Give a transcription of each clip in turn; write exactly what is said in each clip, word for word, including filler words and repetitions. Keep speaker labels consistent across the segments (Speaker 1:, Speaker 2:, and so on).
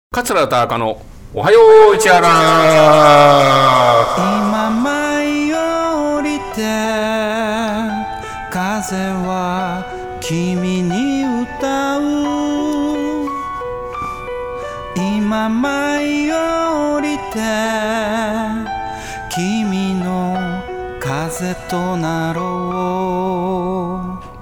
Speaker 1: 桂田中のおはよう市原。
Speaker 2: 今舞い降りて風は君に歌う。今舞い降りて君の風となろう。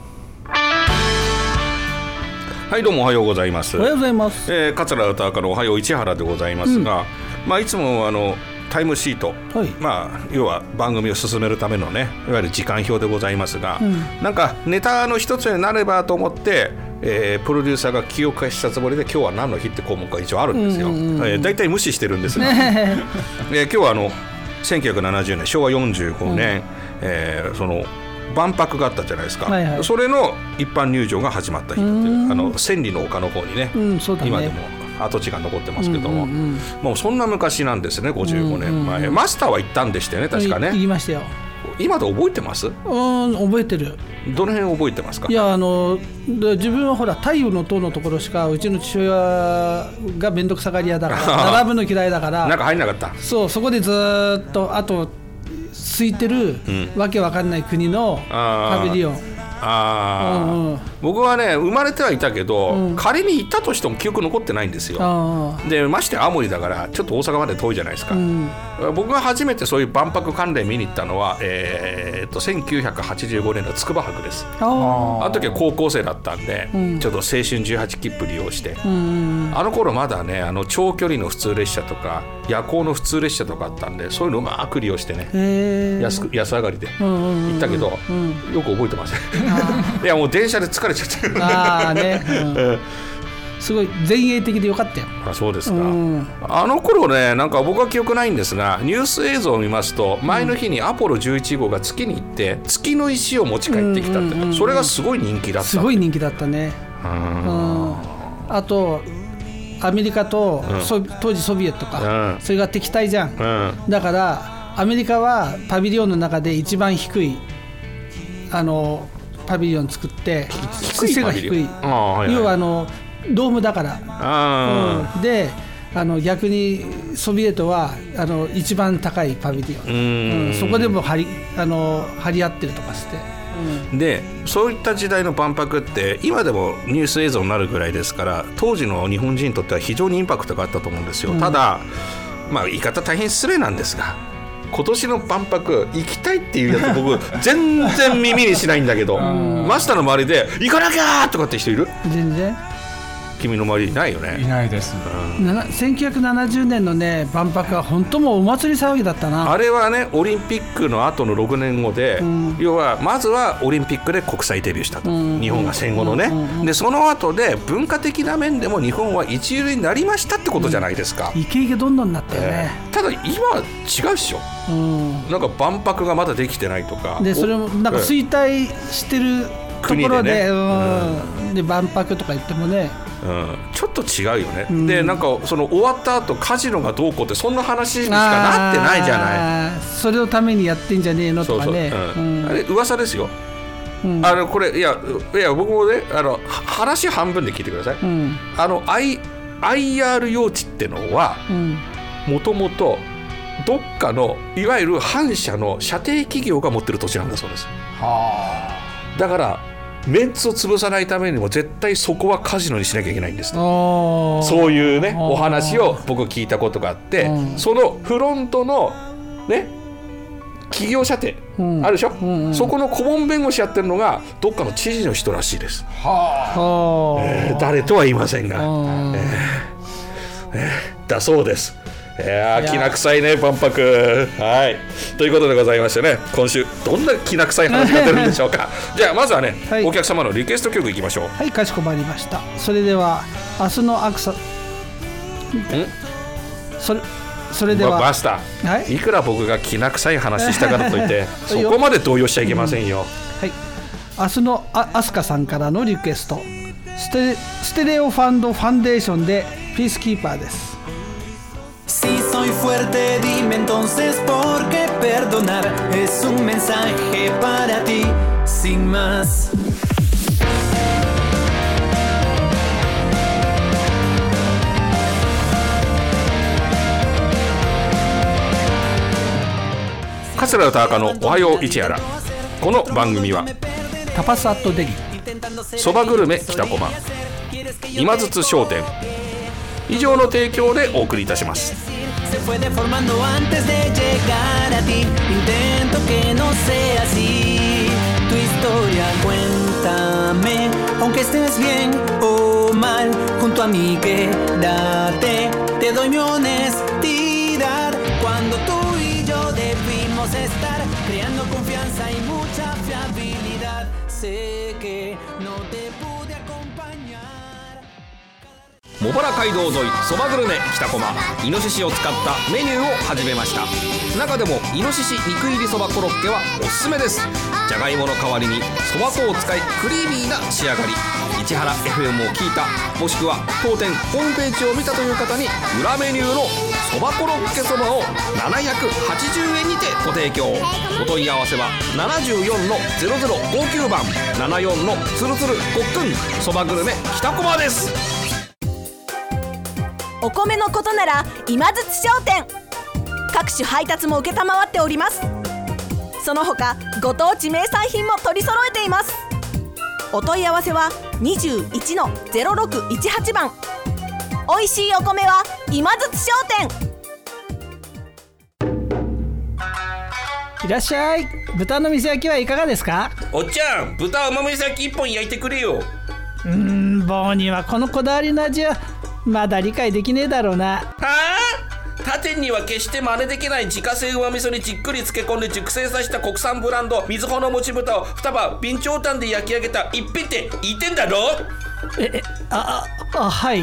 Speaker 1: はい、どうもおはようございます。
Speaker 2: おはようございます。
Speaker 1: えー、桂田中のおはよう市原でございますが、うん、まあいつもあのタイムシート、はい、まあ要は番組を進めるためのね、いわゆる時間表でございますが、うん、なんかネタの一つになればと思って、えー、プロデューサーが気を貸したつもりで今日は何の日って項目が一応あるんですよ。うんうんうん、えー、だいたい無視してるんですが、えー、今日はあのせんきゅうひゃくななじゅうねんしょうわよんじゅうごねん、うん、えー、その万博があったじゃないですか、はいはい、それの一般入場が始まった日だという、あの千里の丘の方に ね,、うん、そうだね、今でも跡地が残ってますけども、うんうんうん、もうそんな昔なんですね。ごじゅうごねんまえ、うんうん、マスターは行ったんでしたよね、確かね。
Speaker 2: 行きましたよ。
Speaker 1: 今で覚えてます？
Speaker 2: うん、覚えてる。
Speaker 1: どの辺覚えてますか？
Speaker 2: いや、あの自分はほら太陽の塔のところしか、うちの父親が面倒くさがり屋だから並ぶの嫌いだから
Speaker 1: なんか入んなかった。
Speaker 2: そう、そこでずっとあと空いてる、うん、わけわかんない国のパビリオン。
Speaker 1: あ、うんうん、僕はね生まれてはいたけど、うん、仮に行ったとしても記憶残ってないんですよ。でまして青森だからちょっと大阪まで遠いじゃないですか、うん、僕が初めてそういう万博関連見に行ったのは、えー、っとせんきゅうひゃくはちじゅうごねんの筑波博です。あの時は高校生だったんで、うん、ちょっと青春じゅうはち切符利用して、うん、あの頃まだねあの長距離の普通列車とか夜行の普通列車とかあったんで、そういうのをうまく利用してね、安く安上がりで行ったけど、うん、よく覚えてませんいやもう電車で疲れちゃってる
Speaker 2: あ、ね、うん、すごい前衛的でよかったよ。
Speaker 1: あ、そうですか、うん、あの頃ね、なんか僕は記憶ないんですが、ニュース映像を見ますと前の日にアポロじゅういち号が月に行って月の石を持ち帰ってきたって、うんうんうんうん、それがすごい人気だった。
Speaker 2: すごい人気だったね。うん、あとアメリカと、うん、当時ソビエトか、うん、それが敵対じゃん、うん、だからアメリカはパビリオンの中で一番低いあのパビリオン作って、背が低い、はいはい、要はあのドームだから、あ、うん、であの逆にソビエトはあの一番高いパビリオン、うん、そこでも張り、あの張り合ってるとかして、
Speaker 1: うん、でそういった時代の万博って今でもニュース映像になるぐらいですから、当時の日本人にとっては非常にインパクトがあったと思うんですよ、うん、ただ、まあ、言い方大変失礼なんですが、今年の万博行きたいっていうやつ僕全然耳にしないんだけどマスターの周りで行かなきゃとかって人いる？
Speaker 2: 全然。
Speaker 1: 君の周りいないよね。
Speaker 3: いないです、
Speaker 2: うん、せんきゅうひゃくななじゅうねんのね万博は本当もうお祭り騒ぎだったな。
Speaker 1: あれはねオリンピックの後のろくねんごで、うん、要はまずはオリンピックで国際デビューしたと、うん、日本が戦後のね、うんうんうん、でその後で文化的な面でも日本は一流になりましたってことじゃないですか、
Speaker 2: うん、イケイケどんどんなったよね、
Speaker 1: えー、ただ今は違うっしょ、うん、なんか万博がまだできてないとか
Speaker 2: で、それもなんか衰退してるところ で, で, ね、うん、で万博とか言ってもね、
Speaker 1: うん、ちょっと違うよね、うん、でなんかその終わった後カジノがどうこうってそんな話にしかなってないじゃない。
Speaker 2: それのためにやってんじゃねえのとかね。
Speaker 1: そうそう、うんうん、あれ噂ですよ、うん、あのこれいやいや僕もねあの話半分で聞いてください、うん、あの I、アイアール 用地ってのはもともとどっかのいわゆる反社の射程企業が持ってる土地なんだそうです。はあ、だからメンツを潰さないためにも絶対そこはカジノにしなきゃいけないんです。そういうねお話を僕聞いたことがあって、そのフロントのね企業射程、うん、あるでしょ、うんうん、そこの顧問弁護士やってるのがどっかの知事の人らしいです。はあ、えー、誰とは言いませんが、えーえー、だそうです。いやーきな臭いね万博。はい、ということでございましてね、今週どんなきな臭い話が出るんでしょうかじゃあまずはね、はい、お客様のリクエスト曲いきましょう。
Speaker 2: はい、かしこまりました。それでは明日のアクサんそれそれでは
Speaker 1: マスター、はい、いくら僕がきな臭い話したからといってそこまで動揺しちゃいけませんよ、
Speaker 2: うん、はい、明日のあアスカさんからのリクエスト、ステ、ステレオファンドファンデーションでピースキーパーです。
Speaker 4: Si soy fuerte, dime entonces por qué perdonar es un mensaje para ti, sin más.
Speaker 1: 桂田中のおはよう市原。この番組は
Speaker 2: タパスアットデリ、
Speaker 1: そばグルメ北駒、今津商店以上の提供でお送りいたします。
Speaker 4: Se fue deformando antes de llegar a ti. Intento que no sea así. Tu historia cuéntame, aunque estés bien o mal. Junto a mí quédate, te doy mi honestidad. Cuando tú y yo debimos estar creando confianza y mucha fiabilidad. Sé que no te pude acompañar.
Speaker 3: 茂原街道沿いそばグルメ北駒、イノシシを使ったメニューを始めました。中でもイノシシ肉入りそばコロッケはおすすめです。じゃがいもの代わりにそば粉を使いクリーミーな仕上がり。市原 エフエム を聞いた、もしくは当店ホームページを見たという方に裏メニューのそばコロッケそばをななひゃくはちじゅうえんにてご提供。お問い合わせはななじゅうよんのゼロゼロごきゅうばんななよんのつるつるごっくんそばグルメ北駒です。
Speaker 5: お米のことなら今津商店、各種配達も承っております。その他ご当地名産品も取り揃えています。お問い合わせはにじゅういちのゼロろくいちはちばん。おいしいお米は今津商店。
Speaker 2: いらっしゃい。豚の水焼きはいかがですか？
Speaker 1: おっちゃん、豚甘み焼きいっぽん焼いてくれよ。
Speaker 2: うーん、棒にはこのこだわりの味はまだ理解できねえだろうな。
Speaker 1: はあ、他店には決して真似できない自家製うま味噌にじっくり漬け込んで熟成させた国産ブランドみずほのもち豚をに束備長炭で焼き上げた一品って言ってんだろ。
Speaker 2: ええあああはい。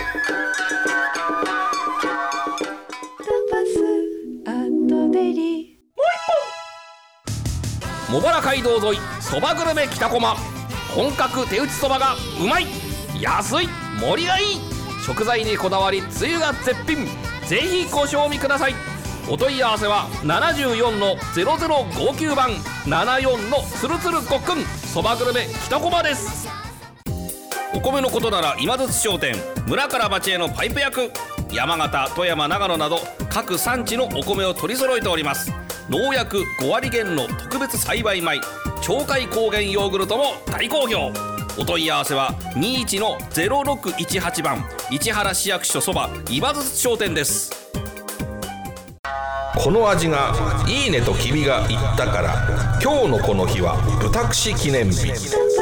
Speaker 3: 茂原街道沿いそばグルメ北駒、本格手打ちそばがうまい、安い、盛りがいい、食材にこだわりつゆが絶品。ぜひご賞味ください。お問い合わせはななじゅうよんのゼロゼロごきゅうばんななよんのつるつるごっくんそばグルメ北駒です。お米のことなら今津商店、村から町へのパイプ役。山形、富山、長野など各産地のお米を取り揃えております。農薬ごわり減の特別栽培米鳥海高原ヨーグルトも大好評。お問い合わせはにじゅういちのゼロろくいちはちばん、市原市役所そば今津商店です。
Speaker 1: この味がいいねと君が言ったから、今日のこの日は豚串記念日。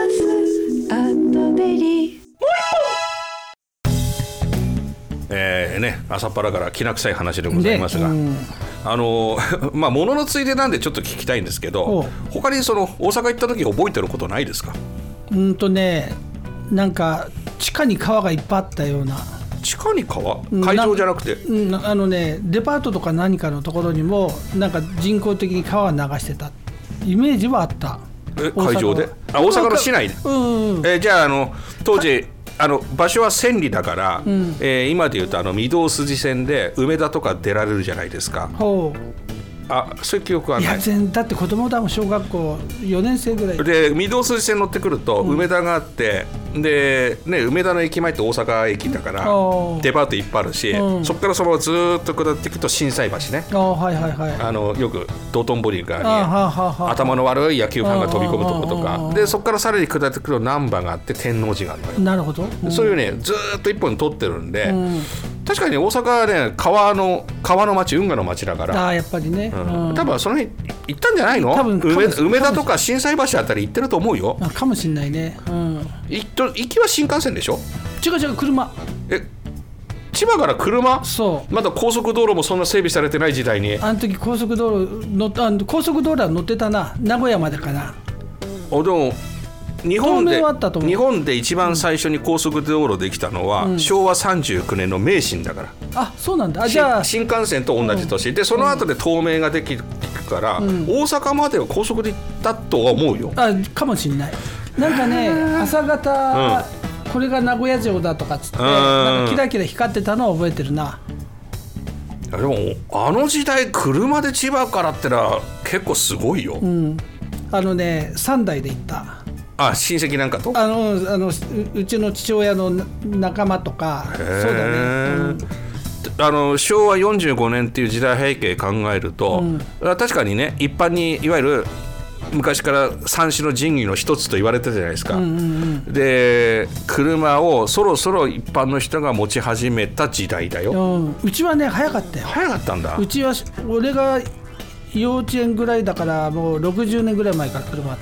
Speaker 1: えーね、朝っぱらからきな臭い話でございますが、うん、あのまあ物のついでなんでちょっと聞きたいんですけど、他にその大阪行った時覚えてることないですか？
Speaker 2: うんとね、なんか地下に川がいっぱいあったような。
Speaker 1: 地下に川？海上じゃなくて、
Speaker 2: うん、あのね、デパートとか何かのところにもなんか人工的に川を流してたイメージはあった。
Speaker 1: え、海上で？あ、大阪の市内で。うん、うん、えじゃあ、あの当時あの場所は千里だから、うん、えー、今でいうとあの御堂筋線で梅田とか出られるじゃないですか。ほう。あ、そういう記憶はない。いや、
Speaker 2: 全だって子供だもん、小学校よねん生ぐらい
Speaker 1: で御堂筋線乗ってくると梅田があって、うん、で、ね、梅田の駅前って大阪駅だからデパートいっぱいあるし、うん、そこからそのままずっと下っていくと心斎橋ね。あ、はいはいはい、あのよく道頓堀がに頭の悪い野球ファンが飛び込むとことかで、そこからさらに下ってくると難波があって天王寺があるのよ。
Speaker 2: なるほど、
Speaker 1: うん、そういうねずっと一本通ってるんで、うん、確かに大阪はね川の川の町、運河の町だから。
Speaker 2: あ、やっぱりね、うんうん、
Speaker 1: 多分その辺行ったんじゃないの？多分 梅, 梅田とか心斎橋あたり行ってると思うよ。
Speaker 2: あ、かもしんないね、うん、
Speaker 1: 行きは新幹線でしょ？
Speaker 2: 違う違う、車。
Speaker 1: え、千葉から車？
Speaker 2: そう。
Speaker 1: まだ高速道路もそんな整備されてない時代に。
Speaker 2: あの時高速道路のあ高速道路は乗ってたな。名古屋までかな。
Speaker 1: あ、でも日本で日本で一番最初に高速道路できたのは、うん、しょうわさんじゅうきゅうねんの名神だから。
Speaker 2: あ、そうなんだ。あ、じゃあ
Speaker 1: 新幹線と同じ年、うん、でその後で東名ができるから、うん、大阪までは高速で行ったとは思うよ。
Speaker 2: あ、かもしんない。なんかね、朝方、うん、これが名古屋城だとかっつってなんかキラキラ光ってたのを覚えてるな。
Speaker 1: でもあの時代車で千葉からってのは結構すごいよ、うん、
Speaker 2: あのねさんだいで行った。
Speaker 1: あ、親戚なんかと
Speaker 2: あのあの う, うちの父親の仲間とか。そうだね、うん、
Speaker 1: あの昭和よんじゅうごねんっていう時代背景考えると、うん、確かにね一般にいわゆる昔から三種の神器の一つと言われてたじゃないですか、うんうんうん、で車をそろそろ一般の人が持ち始めた時代だよ、
Speaker 2: うん、うちはね早かったよ。
Speaker 1: 早かったんだ。
Speaker 2: うちは俺が幼稚園ぐらいだからもうろくじゅうねんぐらい前から車あった、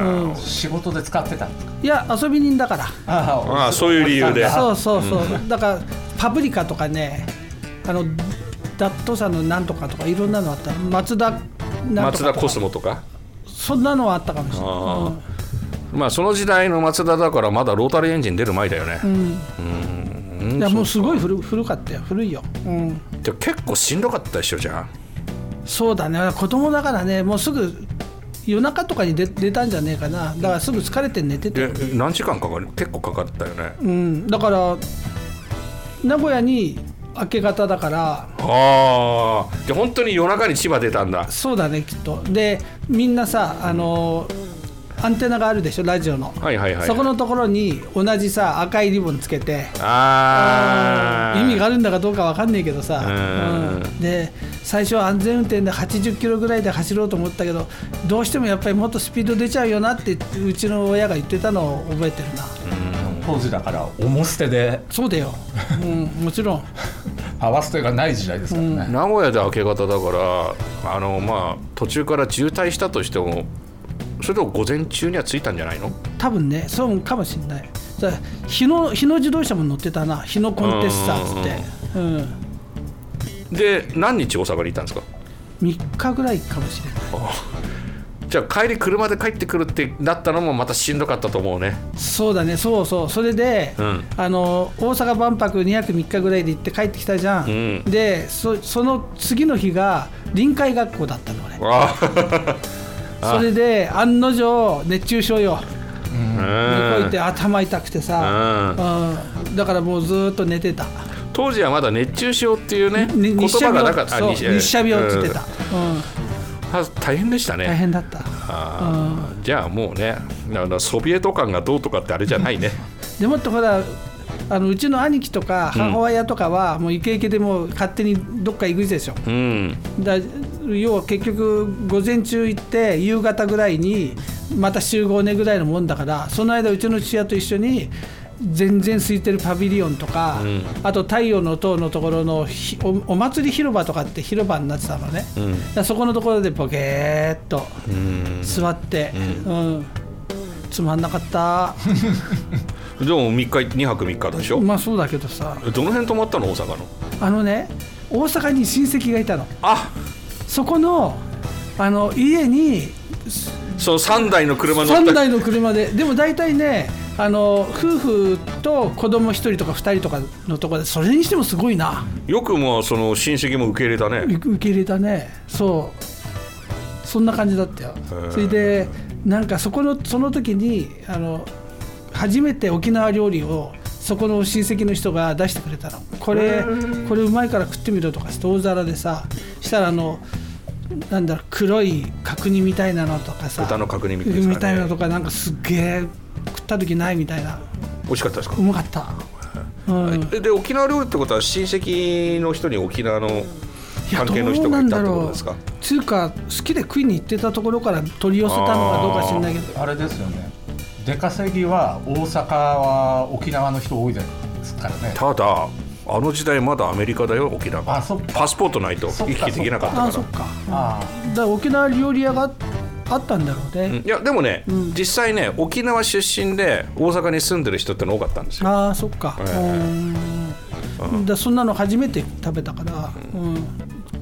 Speaker 6: うん、仕事で使ってたんですか？
Speaker 2: いや遊び人だから。
Speaker 1: ああそういう理由で。
Speaker 2: そうそうそう、うん、だからパプリカとかねあのダットさんのなんとかとかいろんなのあった。松田なんとかとか
Speaker 1: 松田コスモとか
Speaker 2: そんなのはあったかもしれない。
Speaker 1: あ、うん、まあその時代の松田だからまだロータリーエンジン出る前だよね、うん
Speaker 2: うん、いやもうすごい 古, 古かったよ。古いよ、うん、
Speaker 1: で結構しんどかったでしょじゃあ。
Speaker 2: そうだね子供だからねもうすぐ夜中とかに 出, 出たんじゃねえかな。だからすぐ疲れて寝てて。
Speaker 1: 何時間かかる？結構かかったよね、
Speaker 2: うん、だから名古屋に明け方だから。
Speaker 1: ああで本当に夜中に千葉出たんだ。
Speaker 2: そうだねきっと。でみんなさあのアンテナがあるでしょラジオの、
Speaker 1: はいはいはい、
Speaker 2: そこのところに同じさ赤いリボンつけて、
Speaker 1: あ
Speaker 2: 意味があるんだかどうか分かんないけどさ、うん、で最初は安全運転ではちじゅっキロぐらいで走ろうと思ったけどどうしてもやっぱりもっとスピード出ちゃうよなってうちの親が言ってたのを覚えてるな。
Speaker 6: うん、当時だから重捨てで。
Speaker 2: そうだよ、うん、もちろん
Speaker 6: 合わせてがない時代ですからね、うん、
Speaker 1: 名古屋で明け方だからあの、まあ、途中から渋滞したとしてもそれとも午前中には着いたんじゃないの？
Speaker 2: 多分ねそうかもしれない。日野、日野自動車も乗ってたな。日野コンテッサーっつって、うん、
Speaker 1: で何日大阪にいたんですか？
Speaker 2: みっかぐらいかもしれない。
Speaker 1: じゃあ帰り車で帰ってくるってなったのもまたしんどかったと思うね。
Speaker 2: そうだねそうそう。それで、うん、あの大阪万博にはくみっかぐらいで行って帰ってきたじゃん、うん、で そ, その次の日が臨海学校だったのね。それで案の定熱中症よ、うん、向こう行って頭痛くてさ、うん、だからもうずっと寝てた。
Speaker 1: 当時はまだ熱中症っていうね言葉がなかった。
Speaker 2: そう日射病って言ってた、うん
Speaker 1: うん、大変でしたね。
Speaker 2: 大変だった。
Speaker 1: あ、うん、じゃあもうねソビエト感がどうとかってあれじゃないね。
Speaker 2: でもってほらあのうちの兄貴とか母親とかはもうイケイケでもう勝手にどっか行くでしょ、うん、だ要は結局午前中行って夕方ぐらいにまた集合ねぐらいのもんだからその間うちの父親と一緒に全然空いてるパビリオンとか、うん、あと太陽の塔のところの お, お祭り広場とかって広場になってたのね、うん、だそこのところでポケーっと座って、うんうん、つまんなかった
Speaker 1: でもみっかにはくみっかでしょ。
Speaker 2: まあそうだけどさ。
Speaker 1: どの辺泊まったの大阪の？
Speaker 2: あのね大阪に親戚がいたの。
Speaker 1: あ
Speaker 2: そこのあの家に
Speaker 1: そうさんだいの車乗った
Speaker 2: さんだいの車ででも大体ねあの夫婦と子供ひとりとかふたりとかのところでそれにしてもすごいな。
Speaker 1: よくもその親戚も受け入れたね。
Speaker 2: 受け入れたね。そうそんな感じだったよ。それでなんかそこのその時にあの初めて沖縄料理をそこの親戚の人が出してくれたの。これこれうまいから食ってみろとかして大皿でさしたらあのなんだろう黒い角煮みたいなのとかさ
Speaker 1: 豚の角煮みたいな、ね、
Speaker 2: みたいなのとかなんかすっげえ食った時ないみたいな。
Speaker 1: 美味しかったですか？
Speaker 2: うまかった、うん、
Speaker 1: で沖縄料理ってことは親戚の人に沖縄の関係の人がいたってことですか？
Speaker 2: つうか好きで食いに行ってたところから取り寄せたのかどうか知らないけど
Speaker 6: あ, あれですよね。出稼ぎは大阪は沖縄の人多いですからね。
Speaker 1: ただあの時代まだアメリカだよ沖縄。
Speaker 6: あそっか
Speaker 1: パスポートないと行き来できなかったから。
Speaker 2: あそっかあだから沖縄料理屋があったんだろうね、
Speaker 1: うん、いやでもね、うん、実際ね沖縄出身で大阪に住んでる人っての多かったんですよ。
Speaker 2: ああそっか、えー、うんだそんなの初めて食べたから、うんうん、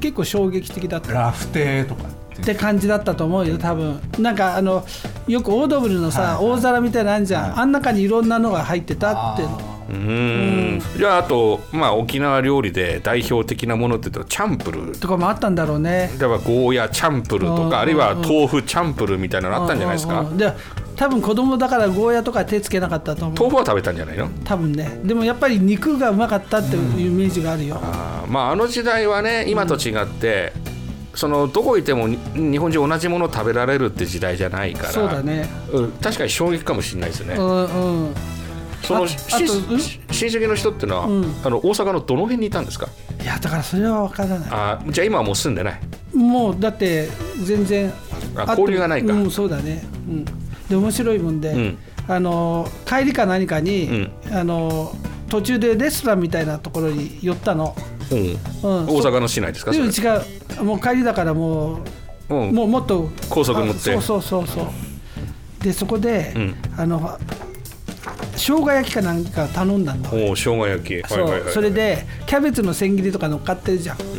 Speaker 2: 結構衝撃的だった。
Speaker 6: ラフテーとか
Speaker 2: って感じだったと思うよ多分。なんかあのよくオードブルのさ、はい、大皿みたいなのあんじゃん、はい、あん中にいろんなのが入ってたっていうの。
Speaker 1: うんうんじゃああと、まあ、沖縄料理で代表的なものって言うとチャンプル
Speaker 2: とかもあったんだろうね。
Speaker 1: だからゴーヤチャンプルとかあるいは豆腐チャンプルみたいなのあったんじゃないですか。
Speaker 2: で多分子供だからゴーヤとか手つけなかったと思う。
Speaker 1: 豆腐は食べたんじゃないの多
Speaker 2: 分ね。でもやっぱり肉がうまかったっていうイメージがあるよ、うん、
Speaker 1: あ, まあ、あの時代はね今と違って、うん、そのどこいても日本人同じものを食べられるって時代じゃないから。
Speaker 2: そうだね、
Speaker 1: うん、確かに衝撃かもしれないですね。
Speaker 2: うんうん
Speaker 1: その親戚の人ってのは、うん、あの大阪のどの辺にいたんですか？
Speaker 2: やだからそれは分からない。
Speaker 1: あじゃあ今はもう住んでない？
Speaker 2: もうだって全然
Speaker 1: あ交流がないか。
Speaker 2: うん、そうだね、うん、で面白いもんで、うん、あの帰りか何かに、うん、あの途中でレストランみたいなところに寄ったの、
Speaker 1: うんうん、大阪の市内ですか？
Speaker 2: でも違う、もう帰りだからもう、うん、もうもっと
Speaker 1: 高速乗って、
Speaker 2: そうそうそうそうでそこで、うん、あの生姜焼きかなんか頼んだんだ。
Speaker 1: お生姜焼き、
Speaker 2: そう、はいはいはい、それでキャベツの千切りとか乗っかってるじゃん、うん、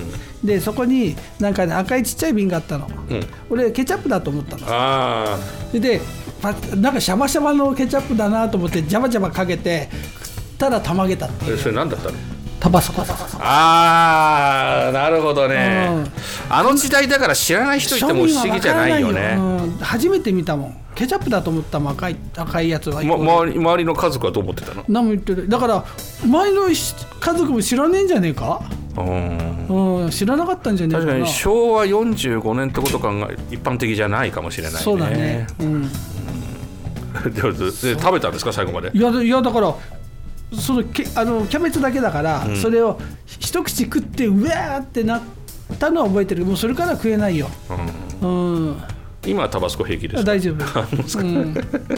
Speaker 2: でそこになんか、ね、赤いちっちゃい瓶があったの、うん、俺ケチャップだと思ったの。あでなんかシャバシャバのケチャップだなと思ってジャバジャバかけて食ったらたまげたっていう。
Speaker 1: それ何だったの？
Speaker 2: タバスコ。
Speaker 1: ああなるほどね、うん、あの時代だから知らない人いても不思議じゃないよね。
Speaker 2: うん、初めて見たもん。ケチャップだと思ったもん。赤い、赤いやつは、
Speaker 1: ま、周り、周りの家族はどう思ってたの？
Speaker 2: 何も言ってる。だから周りの家族も知らねえんじゃねえか。うん、うん、知らなかったんじゃねえかな。
Speaker 1: 確かにしょうわよんじゅうごねんってこと考え一般的じゃないかもしれないね。
Speaker 2: そうだね、うん、
Speaker 1: でで食べたんですか最後まで？
Speaker 2: いや、いやだからそのけあのキャベツだけだから、うん、それを一口食ってうわーってなったのは覚えてる。もうそれから食えないよ、うんうん、
Speaker 1: 今はタバスコ平気ですか？
Speaker 2: 大丈夫、うん、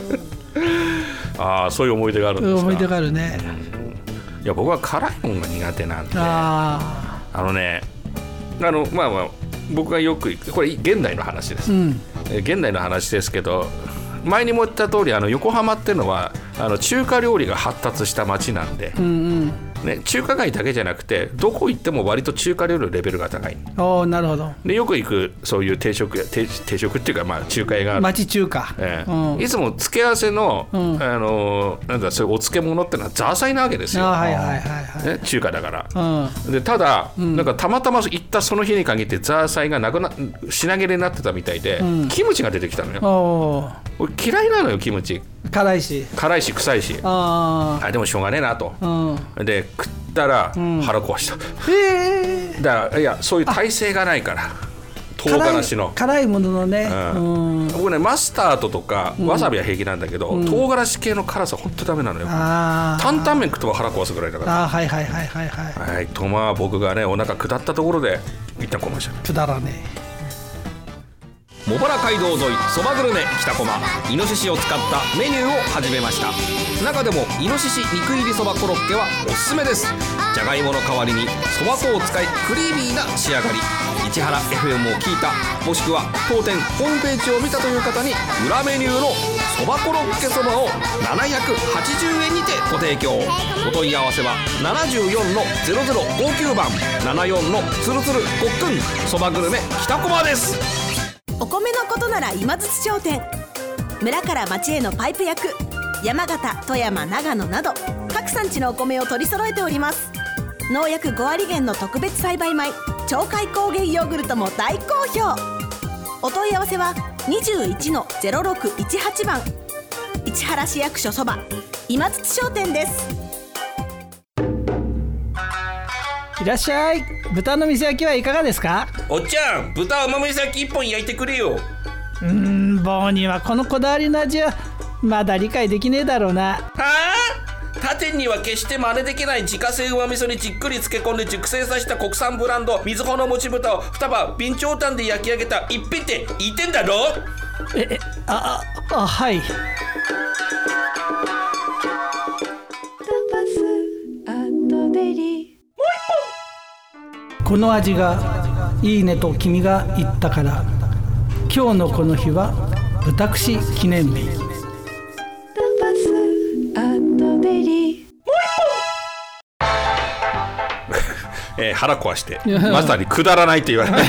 Speaker 1: ああそういう思い出があるんですか？
Speaker 2: 思い出があるね、
Speaker 1: うん、いや僕は辛いものが苦手なんで、ああのねあのまあまあ僕がよく行くこれ現代の話です、うん、現代の話ですけど前にも言った通りあの横浜っていうのはあの中華料理が発達した街なんで、うんうんね、中華街だけじゃなくてどこ行っても割と中華料理のレベルが高い。
Speaker 2: おなるほど。
Speaker 1: でよく行くそういう定食や 定, 定食っていうかまあ中華屋がある
Speaker 2: 町中華、
Speaker 1: えーうん、いつも付け合わせの、うん、あのなんだそういうお漬物ってのはザーサイなわけですよ、
Speaker 2: はいはいはいはい
Speaker 1: ね、中華だから、うん、でただ、うん、なんかたまたま行ったその日に限ってザーサイがなくな品切れになってたみたいで、うん、キムチが出てきたのよ。俺嫌いなのよキムチ。
Speaker 2: 辛いし
Speaker 1: 辛いし臭いし あ, あでもしょうがねえなと、うん、で食ったら腹壊した、うん、へえ。だからいやそういう耐性がないから唐辛子の
Speaker 2: 辛いもののね、
Speaker 1: うんうん、僕ねマスタードとかわさびは平気なんだけど、うん、唐辛子系の辛さほんとダメなのよ。担々麺食っても腹壊すぐらいだから。
Speaker 2: あはいはいはいはいはい、
Speaker 1: はい、とまあ僕がねお腹下ったところで一旦コマーシャル。
Speaker 2: くだらねえ。
Speaker 3: 茂原街道沿いそばグルメ北駒イノシシを使ったメニューを始めました。中でもイノシシ肉入りそばコロッケはおすすめです。じゃがいもの代わりにそば粉を使いクリーミーな仕上がり。市原 エフエム を聞いたもしくは当店ホームページを見たという方に裏メニューのそばコロッケそばをななひゃくはちじゅうえんにてご提供。お問い合わせはななじゅうよんのゼロゼロごきゅうばんななじゅうよんのつるつるごっくんそばグルメ北駒です。
Speaker 5: お米のことなら今津商店。村から町へのパイプ役山形、富山、長野など各産地のお米を取り揃えております。農薬ごわり減の特別栽培米鳥海高原ヨーグルトも大好評。お問い合わせは にじゅういちのゼロろくいちはち 番市原市役所そば今津商店です。
Speaker 2: いらっしゃい。豚の水焼きはいかがですか？
Speaker 1: おっちゃん豚甘水焼き一本焼いてくれよ。
Speaker 2: うーん棒にはこのこだわりの味はまだ理解できねえだろうな。
Speaker 1: はあ他店には決して真似できない自家製旨味噌にじっくり漬け込んで熟成させた国産ブランド水穂のもち豚を二葉備長炭で焼き上げた一品って言ってんだろ。
Speaker 2: ええああはい。この味がいいねと君が言ったから今日のこの日は豚串記念日。
Speaker 1: えー、腹壊してまさにくだらないって言われて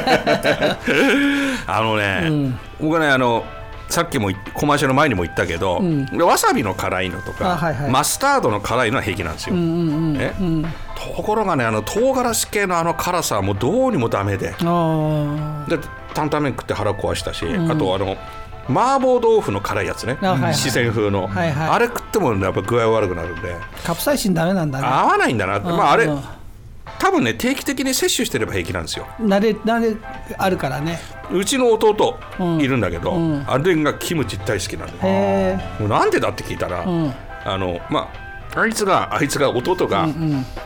Speaker 1: あのね、うん、僕ねあのさっきもコマーシャル前にも言ったけど、うん、わさびの辛いのとか、はいはい、マスタードの辛いのは平気なんですよ、うんうんうんねうん、ところがねあの唐辛子系のあの辛さはもうどうにもダメで、で担々麺食って腹壊したし、うん、あとあの麻婆豆腐の辛いやつね、はいはい、四川風の、はいはい、あれ食ってもやっぱ具合悪くなるんで
Speaker 2: カプサイシンダメなんだね。
Speaker 1: 合わないんだなって、まあ、あれ多分ね定期的に摂取してれば平気なんですよ。
Speaker 2: 慣れ慣れあるからね。
Speaker 1: うちの弟いるんだけど、うんうん、あれがキムチ大好きなんで、へもうなんでだって聞いたら、うん、あのまああいつがあいつが弟が、うんうん、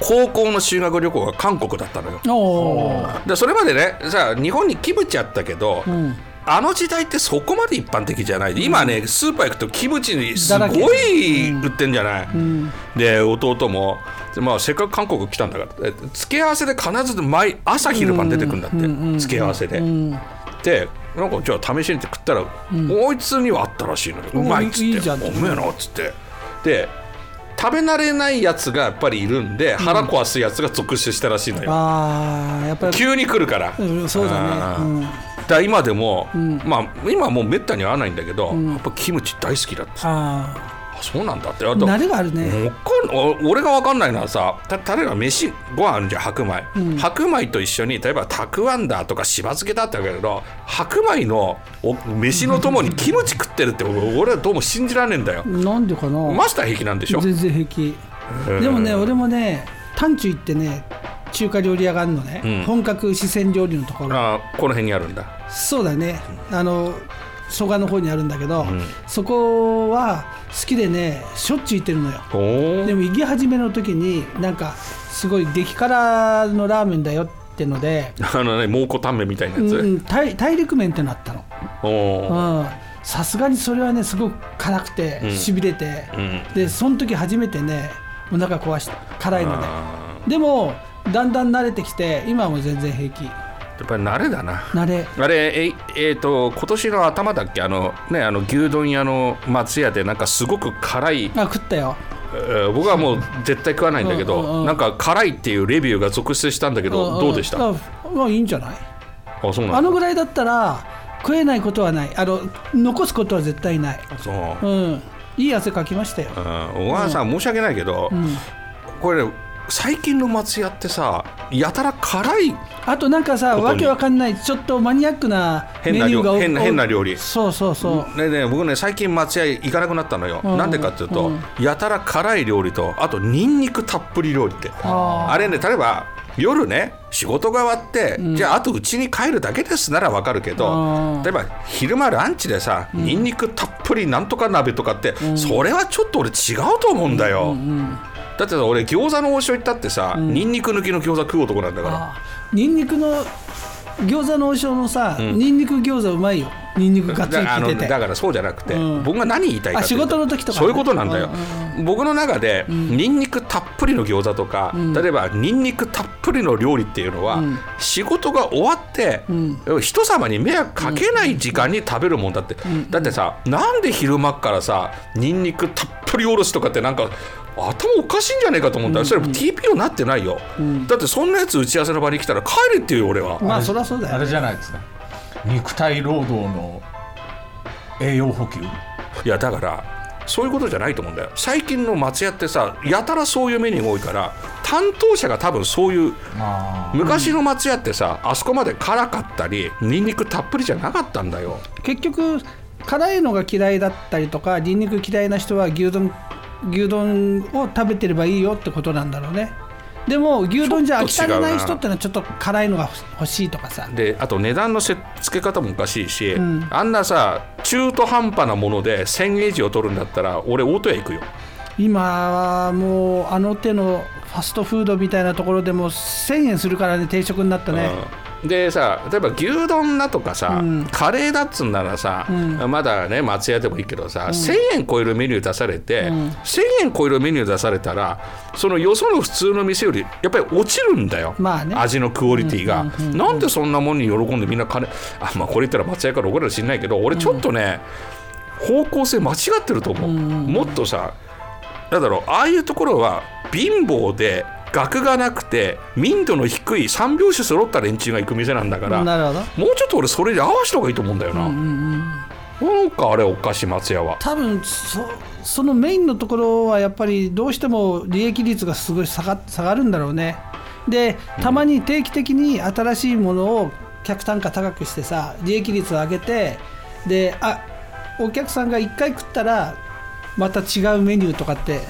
Speaker 1: 高校の修学旅行が韓国だったのよ。おでそれまでねさ日本にキムチあったけど、うん、あの時代ってそこまで一般的じゃない。今ねスーパー行くとキムチすごい売ってんじゃない、うん、で弟も、まあ、せっかく韓国来たんだから付け合わせで必ず毎朝昼晩出てくるんだって、うん、付け合わせで、うん、でなんかじゃあ試しにって食ったら、うん、こいつにはあったらしいのよ。うまいっつっていいじゃんおめえなっつってで食べ慣れないやつがやっぱりいるんで、うん、腹壊すやつが続出したらしいのよ。あやっぱり急に来るから、
Speaker 2: うん、そうだね、うん、
Speaker 1: だ今でも、うん、まあ今はもうめったには合わないんだけど、うん、やっぱキムチ大好きだって。ああそうなんだって。あと
Speaker 2: 慣れがあるね。
Speaker 1: 俺が分かんないのはさ、た例えば飯ご飯あるじゃん白米、うん、白米と一緒に例えばたくあんだとかしば漬けだったけど白米の飯のともにキムチ食ってるって俺はどうも信じられねえんだよ。
Speaker 2: なんでかな。
Speaker 1: マスター平気なんでしょ。
Speaker 2: 全然平気。でもね俺もね丹中行ってね中華料理屋があるのね、うん、本格四川料理のところ。
Speaker 1: あこの辺にあるんだ。
Speaker 2: そうだね、あの蘇我の方にあるんだけど、うん、そこは好きでねしょっちゅう行ってるのよ。でも行き始めの時になんかすごい激辛のラーメンだよってので
Speaker 1: あのね蒙古タンメンみたいなやつ、うん、
Speaker 2: 大, 大陸麺ってなったの。さすがにそれはねすごく辛くてしびれて、うん、でその時初めてねお腹壊した辛いので。でもだんだん慣れてきて今はもう全然平気。
Speaker 1: やっぱり慣れだな。
Speaker 2: 慣れ。
Speaker 1: あれええー、と今年の頭だっけあのねあの牛丼屋の松屋でなんかすごく辛い。
Speaker 2: あ食ったよ。
Speaker 1: えー、僕はもう絶対食わないんだけど、うんうんうん、なんか辛いっていうレビューが続出したんだけど、うんうん、どうでした？
Speaker 2: あまあいいんじゃない。
Speaker 1: あそうなんだ。
Speaker 2: あのぐらいだったら食えないことはない。あの残すことは絶対ない。そう。うん。いい汗かきましたよ。
Speaker 1: うん、お母さん、うん、申し訳ないけど、うん、これ、ね。最近の松屋ってさやたら辛い。
Speaker 2: あとなんかさわけわかんないちょっとマニアックなメニューが多い。
Speaker 1: 変な変な料理。
Speaker 2: そうそうそう。
Speaker 1: ねね僕ね最近松屋行かなくなったのよ。なんでかっていうと、うん、やたら辛い料理とあとニンニクたっぷり料理って あ, あれね例えば夜ね仕事が終わって、うん、じゃああと家に帰るだけですならわかるけど例えば昼間ランチでさ、うん、ニンニクたっぷりなんとか鍋とかって、うん、それはちょっと俺違うと思うんだよ、うんうんうんだってさ俺餃子の王将行ったってさ、うん、ニンニク抜きの餃子食う男なんだから
Speaker 2: ニンニクの餃子の王将のさ、うん、ニンニク餃子うまいよ。ニンニクがついてて
Speaker 1: だ, だからそうじゃなくて、うん、僕が何言いたいかって
Speaker 2: 仕事の時とか、ね、
Speaker 1: そういうことなんだよ、うんうん、僕の中で、うん、ニンニクたっぷりの餃子とか、うん、例えばニンニクたっぷりの料理っていうのは、うん、仕事が終わって、うん、人様に迷惑かけない時間に食べるもんだって、うん、だってさなんで昼間からさニンニクたっぷりおろしとかってなんか頭おかしいんじゃねえかと思ったら、うんうん、それ ティーピーオー なってないよ、うん、だってそんなやつ打ち合わせの場に来たら帰れっていうよ俺は。
Speaker 2: まあそりゃそうだよ。
Speaker 6: あれじゃないですか肉体労働の栄養補給。
Speaker 1: いやだからそういうことじゃないと思うんだよ。最近の松屋ってさやたらそういうメニューが多いから担当者が多分そういう昔の松屋ってさあそこまで辛かったりニンニクたっぷりじゃなかったんだよ。
Speaker 2: 結局辛いのが嫌いだったりとかニンニク嫌いな人は牛丼牛丼を食べてればいいよってことなんだろうね。でも牛丼じゃ飽き足りない人ってのはちょっと辛いのが欲しいとかさ。
Speaker 1: であと値段の付け方もおかしいし、うん、あんなさ中途半端なものでせんえん以上取るんだったら俺大戸屋行くよ。
Speaker 2: 今はもうあの手のファストフードみたいなところでもせんえんするからね定食になったね、
Speaker 1: うん、でさ例えば牛丼だとかさ、うん、カレーだっつんならさ、うん、まだね松屋でもいいけどさ、うん、せんえん超えるメニュー出されて、うん、せんえん超えるメニュー出されたらそのよその普通の店よりやっぱり落ちるんだよ、まあね、味のクオリティが、うんうんうんうん、なんでそんなもんに喜んでみんな金あ、まあ、これ言ったら松屋から怒られるか知んないけど俺ちょっとね、うん、方向性間違ってると思う、うんうん、もっとさなんだろうああいうところは貧乏で学がなくて民度の低い三拍子揃った連中が行く店なんだから
Speaker 2: なるほど
Speaker 1: もうちょっと俺それに合わせた方がいいと思うんだよな、うんうんうん、なんかあれおかしい松屋は
Speaker 2: 多分 そ, そのメインのところはやっぱりどうしても利益率がすごい下 が, 下がるんだろうね。でたまに定期的に新しいものを客単価高くしてさ利益率を上げてであお客さんがいっかい食ったらまた違うメニューとかって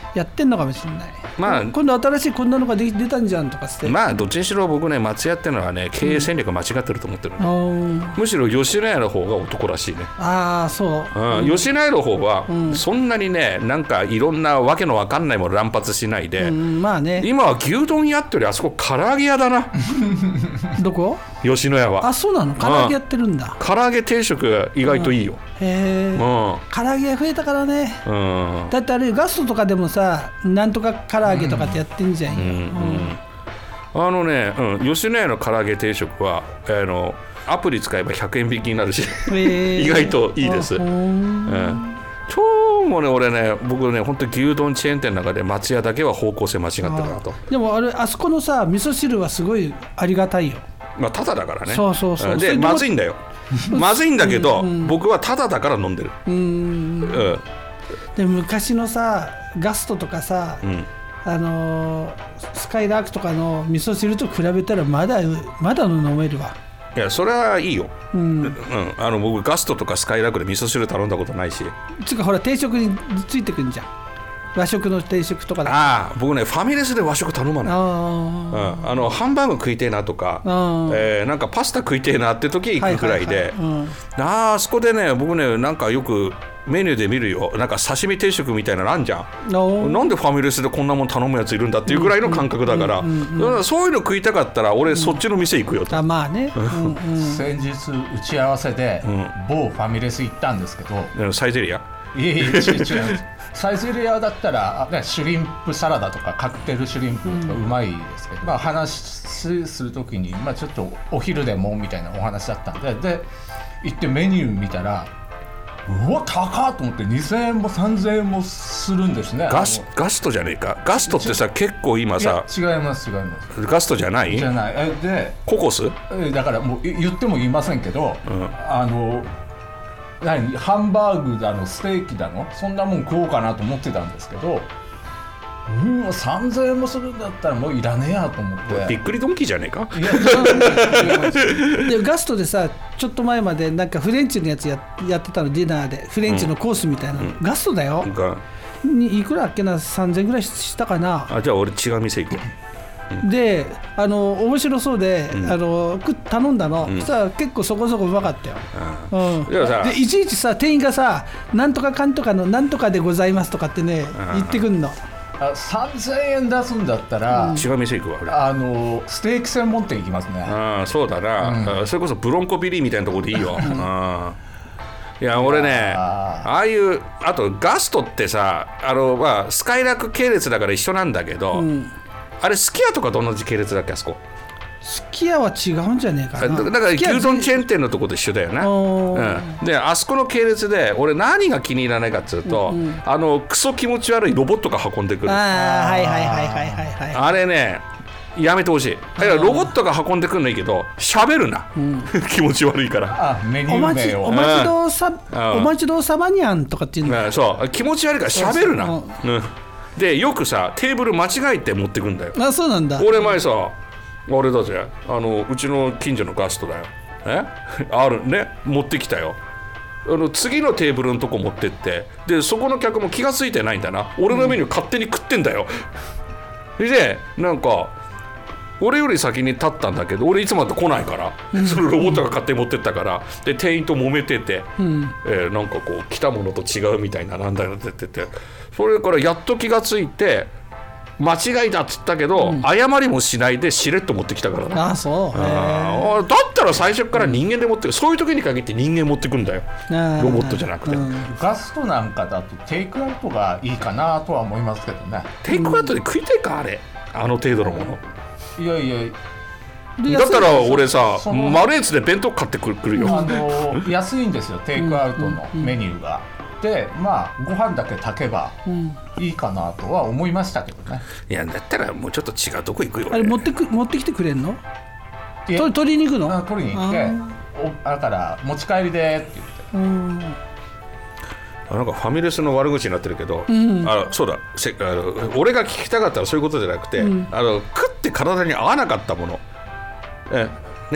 Speaker 2: やってんのかもしれない。
Speaker 1: まあ
Speaker 2: 今度新しいこんなのが出たんじゃんとかして。
Speaker 1: まあどっちにしろ僕ね、松屋ってのはね経営戦略間違ってると思ってる、ね、
Speaker 2: うん、
Speaker 1: むしろ吉野家の方が男らしいね。
Speaker 2: ああそう、
Speaker 1: うんうん、吉野家の方はそんなにね、なんかいろんなわけのわかんないもの乱発しないで、うん、まあね、今は牛丼屋ってよりあそこ唐揚げ屋だな
Speaker 2: どこ？
Speaker 1: 吉野家は。
Speaker 2: あ、そうなの？唐揚げやってるんだ。
Speaker 1: 唐揚げ定食意外といいよ、
Speaker 2: うん、へえ、うん、唐揚げ増えたからね、うん、だってあれガストとかでもさ、なんとか唐揚げとかってやってんじゃんよ、うんうんうん、
Speaker 1: あのね、うん、吉野家の唐揚げ定食はあのアプリ使えばひゃくえん引きになるし、えー、意外といいです、うん、今日もね俺ね僕ね本当牛丼チェーン店の中で松屋だけは方向性間違ってるなと。
Speaker 2: でもあれあそこのさ味噌汁はすごいありがたいよ。
Speaker 1: まあタダだからね。
Speaker 2: そうそうそう。
Speaker 1: でまずいんだよまずいんだけど、うんうん、僕はタダだから飲んでる。うん、うん、
Speaker 2: で昔のさガストとかさ、うん、あのー、スカイラークとかの味噌汁と比べたらまだまだ飲めるわ。
Speaker 1: いやそれはいいよ、うんうん、あの僕ガストとかスカイラークで味噌汁頼んだことないし。
Speaker 2: つうかほら定食についてくんじゃん、和食の定食とかだ。
Speaker 1: ああ僕ねファミレスで和食頼まない。あ、うん、あのハンバーグ食いてえなとか、えー、なんかパスタ食いてえなって時行くくらいで、はいはいはい、うん、ああそこでね僕ねなんかよくメニューで見るよ、なんか刺身定食みたいなのあんじゃん。なんでファミレスでこんなもん頼むやついるんだっていうぐらいの感覚だから、そういうの食いたかったら俺そっちの店行くよと、
Speaker 2: うん、あまあね、うん
Speaker 6: うん、先日打ち合わせで某ファミレス行ったんですけど、
Speaker 1: うん、サイゼリヤ？
Speaker 6: いえいえ違う違うサイゼリヤだったらシュリンプサラダとかカクテルシュリンプとかうまいですけど、うん、まあ、話するときに、まあ、ちょっとお昼でもみたいなお話だったんで、で行ってメニュー見たらうわ高っと思って、にせんえんもさんぜんえんもするんですね。
Speaker 1: ガス、ガストじゃねえか。ガストってさ結構今さ、
Speaker 6: いや違います違います。
Speaker 1: ガストじゃない？
Speaker 6: じゃない。えで
Speaker 1: ココス？
Speaker 6: だからもう言っても言いませんけど、うん、あの何ハンバーグだのステーキだのそんなもん食おうかなと思ってたんですけど、うん、さんぜんえんもするんだったらもういらねえやと思って。
Speaker 1: びっくりドンキーじゃねえか。いや
Speaker 2: でガストでさちょっと前までなんかフレンチのやつ や, やってたの、ディナーでフレンチのコースみたいな、うん、ガストだよ、うん、にいくらっけな、さんぜんえんぐらいしたかな。
Speaker 1: あじゃあ俺違う店行くわ。
Speaker 2: であの面白そうで、うん、あの頼んだの、うん、そしたら結構そこそこうまかったよ、うんうん、でいちいちさ店員がさなんとかかんとかのなんとかでございますとかってね言ってくんの。
Speaker 6: あさんぜんえん出すんだったら、
Speaker 1: うん、違う店行くわ俺。
Speaker 6: あのステーキ専門店行きますね。
Speaker 1: あそうだな、うん、それこそブロンコビリーみたいなところでいいよあいや俺ね あ, ああいうあとガストってさあの、まあ、スカイラーク系列だから一緒なんだけど、うん、あれすき家とかどんな系列だっけあそこ。
Speaker 2: すき家は違うんじゃねえかな。
Speaker 1: だから牛丼チェーン店のところと一緒だよね、うん、であそこの系列で俺何が気に入らないかっつうと、うんうん、あのクソ気持ち悪いロボットが運んでくる。
Speaker 2: ああはいはいはいはいはいはい。
Speaker 1: あれねやめてほしい。ロボットが運んでくるのいいけど喋るな、うん、気持ち悪いから。
Speaker 6: あメニュー名を
Speaker 2: お待ちどうさ、うん、お待ちどうさまにゃんとかっていうの、
Speaker 1: うん、そう気持ち悪いから喋るな。そうそう、うん、でよくさテーブル間違えて持ってくんだよ。
Speaker 2: あそうなんだ。
Speaker 1: 俺前さあれだぜあのうちの近所のガストだよえあるね持ってきたよ。あの次のテーブルのとこ持ってってでそこの客も気がついてないんだな。俺のメニュー勝手に食ってんだよ、うん、でなんか俺より先に立ったんだけど俺いつもだと来ないから、うん、そのロボットが勝手に持ってったからで店員と揉めてて、うんえー、なんかこう来たものと違うみたいななんだよって言っててそれからやっと気がついて間違いだっつったけど、うん、謝りもしないでしれっと持ってきたからね。
Speaker 2: ああそう
Speaker 1: あだったら最初から人間で持ってくる、うん、そういう時に限って人間持ってくんだよロボットじゃなくて、うん、
Speaker 6: ガストなんかだとテイクアウトがいいかなとは思いますけどね。
Speaker 1: テイクアウトで食いたいかあれあの程度のもの。
Speaker 6: いやいや
Speaker 1: だったら俺さマルエツで弁当買ってくるよ。
Speaker 6: あの安いんですよテイクアウトのメニューが、うん、でまあご飯だけ炊けばいいかなとは思いましたけどね。
Speaker 1: いやだったらもうちょっと違うとこ行くよ。
Speaker 2: あれ持ってく持ってきてくれんの？と取りに行くの？
Speaker 6: あ取りに行っておだから持ち帰りでって言って。うん
Speaker 1: なんかファミレスの悪口になってるけど、うん、あそうだせあの俺が聞きたかったらそういうことじゃなくて、うん、あの食って体に合わなかったものえね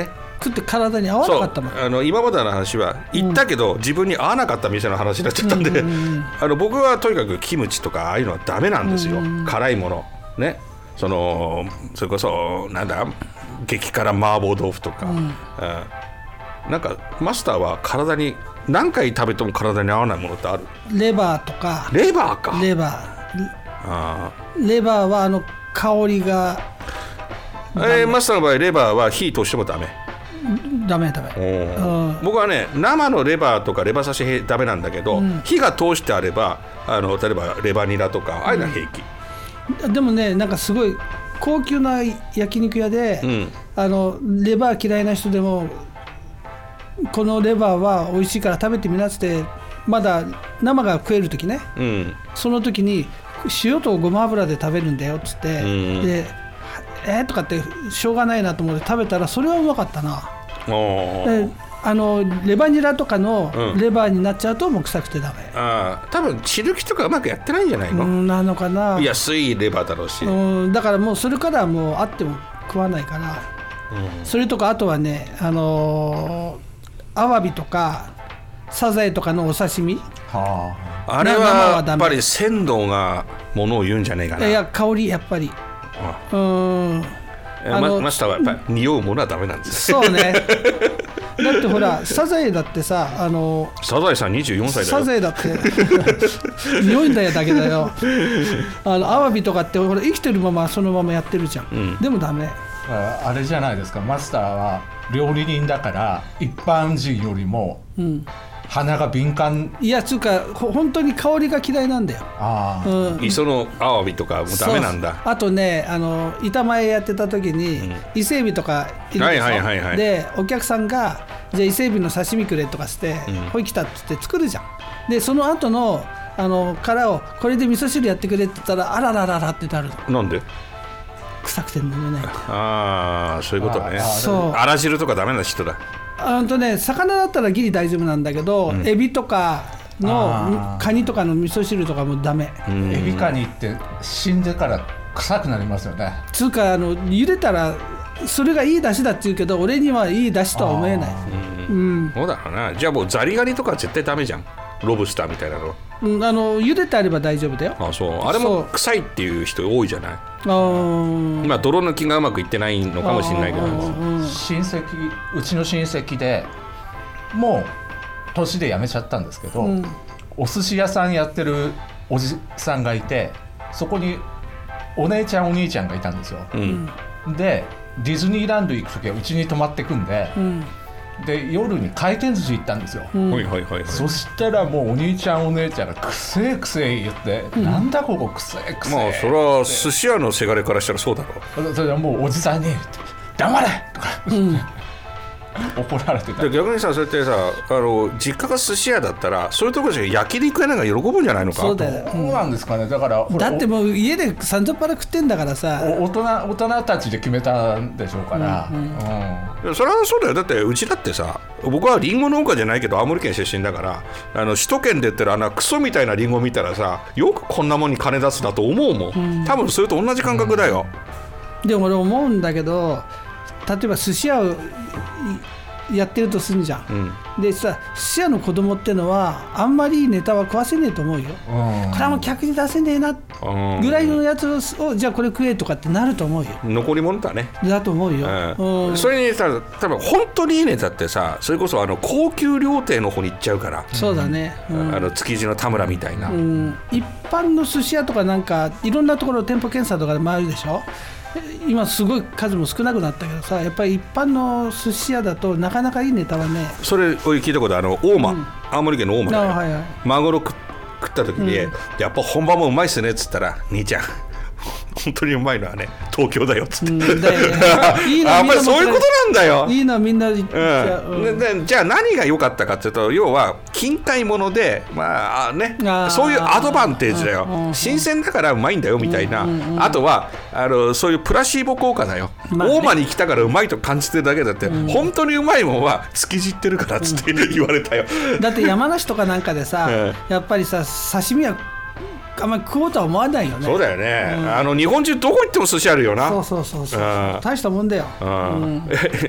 Speaker 2: 食って体に合わなかったもん。
Speaker 1: あの今までの話は行ったけど、うん、自分に合わなかった店の話になっちゃったんで、うんうんうん、あの僕はとにかくキムチとかああいうのはダメなんですよ、うんうん、辛いものね。そのそれこそなんだ激辛麻婆豆腐とか、うん、なんかマスターは体に何回食べても体に合わないものってある？
Speaker 2: レバーとか。
Speaker 1: レバーか。
Speaker 2: レバー。あレバーはあの香りが、
Speaker 1: えー、マスターの場合レバーは火通してもダメ。
Speaker 2: ダメダメ、うん、
Speaker 1: 僕はね生のレバーとかレバ刺しダメなんだけど、うん、火が通してあればあの例えばレバニラとかああいうのは平気、
Speaker 2: うん、でもねなんかすごい高級な焼肉屋で、うん、あのレバー嫌いな人でもこのレバーは美味しいから食べてみなってまだ生が食える時ね、うん、その時に塩とごま油で食べるんだよっつって、うん、でえー、とかってしょうがないなと思って食べたらそれはうまかったな。であのレバニラとかのレバーになっちゃうともう臭くてダメ、
Speaker 1: うん、あ多分汁気とかうまくやってないんじゃないの、
Speaker 2: うん、なのかな。
Speaker 1: 安いレバーだろうし、
Speaker 2: うん、だからもうそれからはもうあっても食わないから、うん、それとかあとはねあのー、アワビとかサザエとかのお刺身、は
Speaker 1: あ、あれはやっぱり鮮度がものを言うんじゃねえかな。
Speaker 2: いや香りやっぱりうん、
Speaker 1: あのマスターはやっぱり匂うものはダメなんです
Speaker 2: そうねだってほらサザエだってさあの
Speaker 1: サザエさんにじゅうよんさいだよ。
Speaker 2: サザエだって匂いんだよだけだよあのアワビとかってほら生きてるままそのままやってるじゃん、うん、でもダメ。
Speaker 6: あれじゃないですかマスターは料理人だから一般人よりも、うん鼻が敏感。
Speaker 2: いやつうか本当に香りが嫌いなんだよ。
Speaker 1: あ、うん、磯のアワビとかもダメなんだ。
Speaker 2: あとねあの板前やってた時に、うん、伊勢海老とかいるでしょ、はいはいはいはい、でお客さんがじゃあ伊勢海老の刺身くれとかして、うん、ほい来たって言って作るじゃん。でその後のあの殻をこれで味噌汁やってくれって言ったらあららららってなるの。
Speaker 1: なんで？
Speaker 2: 臭くて飲めない。
Speaker 1: ああそういうことね。
Speaker 2: そう。
Speaker 1: あら汁とかダメな人だ。
Speaker 2: あとね、魚だったらギリ大丈夫なんだけど、うん、エビとかのカニとかの味噌汁とかもダメ。
Speaker 6: エビカニって死んでから臭くなりますよね。
Speaker 2: つうかあの茹でたらそれがいい出汁だって言うけど俺にはいい出汁とは思えない。
Speaker 1: うん、そうだろうな。じゃあもうザリガニとか絶対ダメじゃん。ロブスターみたいなの。
Speaker 2: うん、あの茹でてあれば大丈夫だよ。
Speaker 1: あ、そう。あれも臭いっていう人多いじゃない。あまあ泥抜きがうまくいってないのかもしれないけど、
Speaker 6: 親戚うちの親戚でもう年で辞めちゃったんですけど、うん、お寿司屋さんやってるおじさんがいてそこにお姉ちゃんお兄ちゃんがいたんですよ、うん、でディズニーランド行く時はうちに泊まってくんで、うんで夜に回転寿司行ったんですよ、うん、そしたらもうお兄ちゃんお姉ちゃんがくせえくせえ言って、うん、なんだここくせえくせえ。
Speaker 1: まあそれは寿司屋のせがれからしたらそうだろ
Speaker 6: う。それはもうおじさんに言って黙れとか、うん怒られてた。
Speaker 1: 逆にさそうやってさあの実家が寿司屋だったらそういうところで焼肉屋なんか喜ぶんじゃないのか。
Speaker 2: そうだよ、
Speaker 6: そうなんですかね。だから
Speaker 2: だってもう家でさんざっぱら食ってんだからさ
Speaker 6: 大人大人たちで決めたんでしょうから、うん
Speaker 1: うんうん、それはそうだよ。だってうちだってさ僕はリンゴ農家じゃないけど青森県出身だからあの首都圏で言ってるあのクソみたいなリンゴ見たらさよくこんなもんに金出すなと思うもん、うん、多分それと同じ感覚だよ、
Speaker 2: うん、でも俺思うんだけど例えば寿司屋をやってるとするじゃん、うん、でさ寿司屋の子供ってのはあんまりいいネタは食わせねえと思うよ、うん、これはもう客に出せねえなぐらいのやつをじゃあこれ食えとかってなると思うよ。
Speaker 1: 残り物だね。
Speaker 2: だと思うよ、
Speaker 1: うんうん、それにさ多分本当にいいネタってさそれこそあの高級料亭の方に行っちゃうから。
Speaker 2: そうだね、
Speaker 1: うん、あの築地の田村みたいな、うん、
Speaker 2: 一般の寿司屋とかなんかいろんなところ店舗検査とかで回るでしょ。今すごい数も少なくなったけどさやっぱり一般の寿司屋だとなかなかいいネタはね。
Speaker 1: それ聞いたことあの大間、うん、青森県の大間で、はいはい、マグロ食った時に、うん、やっぱ本場もうまいっすねっつったら兄ちゃん本当にうまいのはね東京だよっつって、うん、だよいいのやっぱりそういうことなんだよ。
Speaker 2: いいのみんな、うん
Speaker 1: うん、ででじゃあ何が良かったかっていうと要は近海ものでまあねそういうアドバンテージだよ、うんうん、新鮮だからうまいんだよみたいな、うんうんうん、あとはあのそういうプラシーボ効果だよ、まあね、大間に来たからうまいと感じてるだけだって、うん、本当にうまいもんは築地ってるからっつって言われたよ、
Speaker 2: うん、だって山梨とかなんかでさ、うん、やっぱりさ刺身はあんまり食おうとは思わないよね。
Speaker 1: そうだよね、うん、あの日本中どこ行っても寿司あるよな。
Speaker 2: そうそうそうそう、大したもんだよ、うん、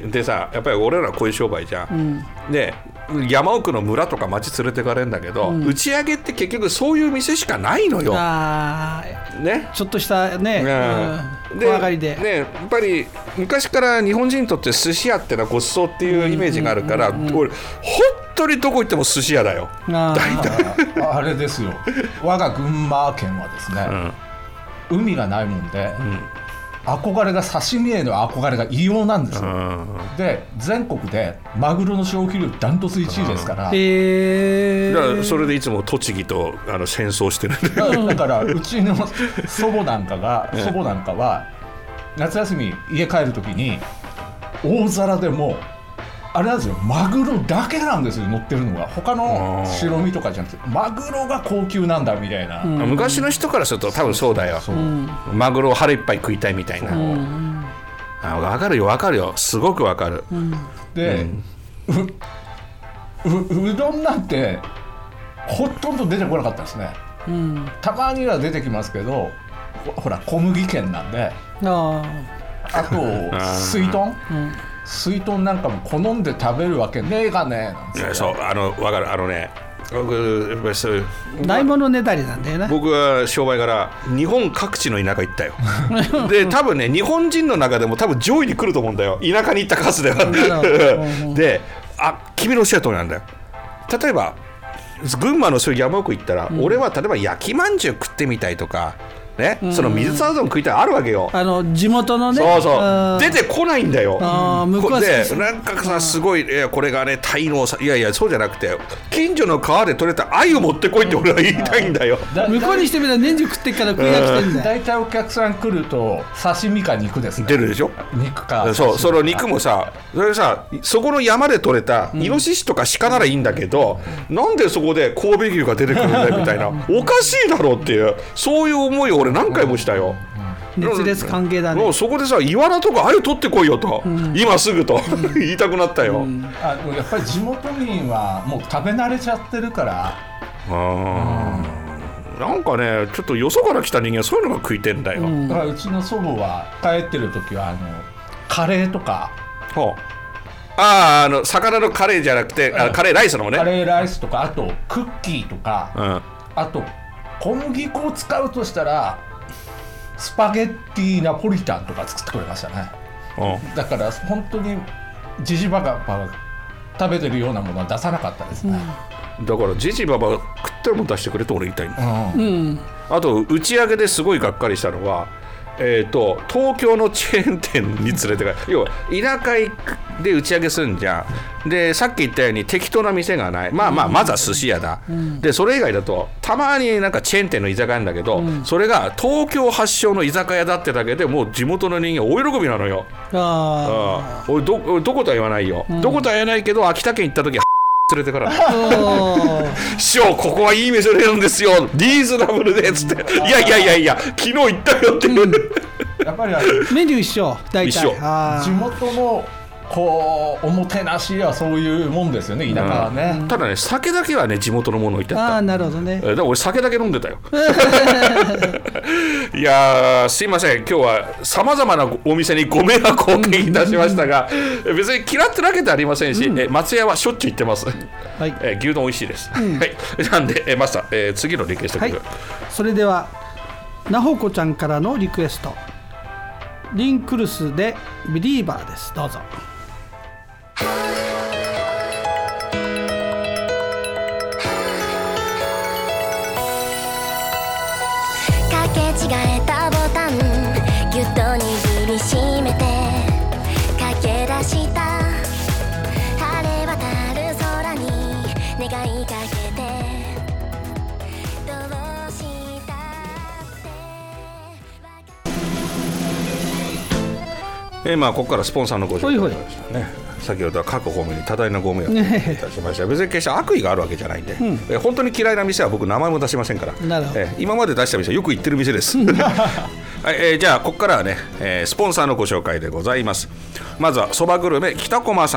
Speaker 1: でさやっぱり俺らこういう商売じゃん、うん、で山奥の村とか町連れてかれるんだけど、うん、打ち上げって結局そういう店しかないのよ。あ、ね、ちょっとしたね、うん、で、小上がりで、ね、やっぱり昔から日本人にとって寿司屋ってのはごちそうっていうイメージがあるから、うんうんうん、俺本当にどこ行っても寿司屋だよ。あ大体
Speaker 6: あ, あれですよ、我が群馬県はですね、うん、海がないもんで、うん、憧れが刺身への憧れが異様なんですよ、うん、で全国でマグロの消費量ダントツいちいですから、うん、へ
Speaker 1: だからそれでいつも栃木とあの戦争してるん
Speaker 6: だからうちの祖母なんかが祖母なんかは夏休み家帰るときに大皿でもあれなんですよ、マグロだけなんですよ乗ってるのが。他の白身とかじゃなくてマグロが高級なんだみたいな、うん、
Speaker 1: 昔の人からすると多分そうだよ。そうそう、うん、マグロを腹いっぱい食いたいみたいな、うん、あ分かるよ分かるよ、すごく分かる、うん、
Speaker 6: で、うん、う, う, うどんなんてほとんど出てこなかったですね、うん、たまには出てきますけど、ほら小麦県なんで、あ, あと水豚、うん水豚なんかも好んで食べるわけねえがねなんて。
Speaker 1: そう、あの分かる、あのね、僕やっぱりそういう
Speaker 2: ないものねだりなんだよね。
Speaker 1: 僕は商売から日本各地の田舎行ったよで多分ね日本人の中でも多分上位に来ると思うんだよ、田舎に行った数ではで、あ、君のおっしゃる通りなんだよ。例えば群馬のそういう山奥行ったら、うん、俺は例えば焼きまんじゅう食ってみたいとかね、うん、その水沢丼食いたいあるわけよ。
Speaker 2: あの地元のね、
Speaker 1: そうそう出てこないんだよ。あ向こうはでなんかさすごい、いやこれがねタイのさ、いやいやそうじゃなくて近所の川で取れた鮎を持ってこいって俺は言いたいんだよ。
Speaker 2: 向こうにしてみたら年中食ってっから食いが来てんだよ。
Speaker 6: 大体お客さん来ると刺身か肉ですね。
Speaker 1: 出るでしょ。
Speaker 6: 肉か。
Speaker 1: そう、その肉もさ、それさそこの山で取れたイノシシとか鹿ならいいんだけど、うん、なんでそこで神戸牛が出てくるんだよみたいなおかしいだろうっていう、そういう思いを俺何回もしたよ。
Speaker 2: 熱烈歓迎だね。
Speaker 1: もうそこでさ、イワナとか鮎取ってこいよと、うん、今すぐと、うん、言いたくなったよ、うん、
Speaker 6: あやっぱり地元民はもう食べ慣れちゃってるから。
Speaker 1: あ、うん、なんかねちょっとよそから来た人間はそういうのが食いてんだよ、うん、
Speaker 6: だからうちの祖母は帰ってる時はあのカレーとか、
Speaker 1: ほう、ああ、あの魚のカレーじゃなくて、あカレーライスのもね、
Speaker 6: カレーライスとか、あとクッキーとか、うん、あと小麦粉を使うとしたらスパゲッティナポリタンとか作ってくれましたね、うん、だから本当にジジババが食べてるようなものは出さなかったですね、
Speaker 1: うん、だからジジババ食ってるもの出してくれと俺言いたいんだ、うん、あと打ち上げですごいがっかりしたのは、えー、と東京のチェーン店に連れてか要は田舎で打ち上げするんじゃん。でさっき言ったように適当な店がない、まあまあまずは寿司屋だ、うん、でそれ以外だとたまになんかチェーン店の居酒屋なんだけど、うん、それが東京発祥の居酒屋だってだけでもう地元の人間大喜びなのよ。ああ、俺 ど, どことは言わないよ、うん、どことは言わないけど秋田県行った時は連れてから師匠ここはいい店なんですよリーズナブルでっつっていやいやいやいや昨日行ったよっていう、うん、
Speaker 6: やっぱり
Speaker 2: メニュー一緒大体一緒。
Speaker 6: 地元のこうおもてなしはそういうもんですよね、田舎はね、
Speaker 1: うん、ただね酒だけはね地元のもの置いてあった。
Speaker 2: あ、なるほどね。
Speaker 1: だから俺酒だけ飲んでたよいやすいません、今日はさまざまなお店にご迷惑をおかけいたしましたが、うん、別に嫌ってるわけではありませんし、うん、え松屋はしょっちゅう行ってます、はい、え牛丼美味しいです、うん、はい、なんでえマスター、えー、次のリクエスト曲、はい、
Speaker 2: それではなほこちゃんからのリクエスト、リンクルスでビリーバーです。どうぞ。
Speaker 7: かけ違えたボタンぎゅっと握りしめて駆け出した晴れ渡る空に願いかけてどうした
Speaker 1: ってえー、まあここからスポンサーのご紹介ですね。先ほどは各方面に多大なご迷惑をいたしました。別に決して悪意があるわけじゃないんで、うん、え本当に嫌いな店は僕名前も出しませんから、え今まで出した店はよく行ってる店ですはい、えー、じゃあここからはね、えー、スポンサーのご紹介でございます。まずはそばグルメ北駒さん、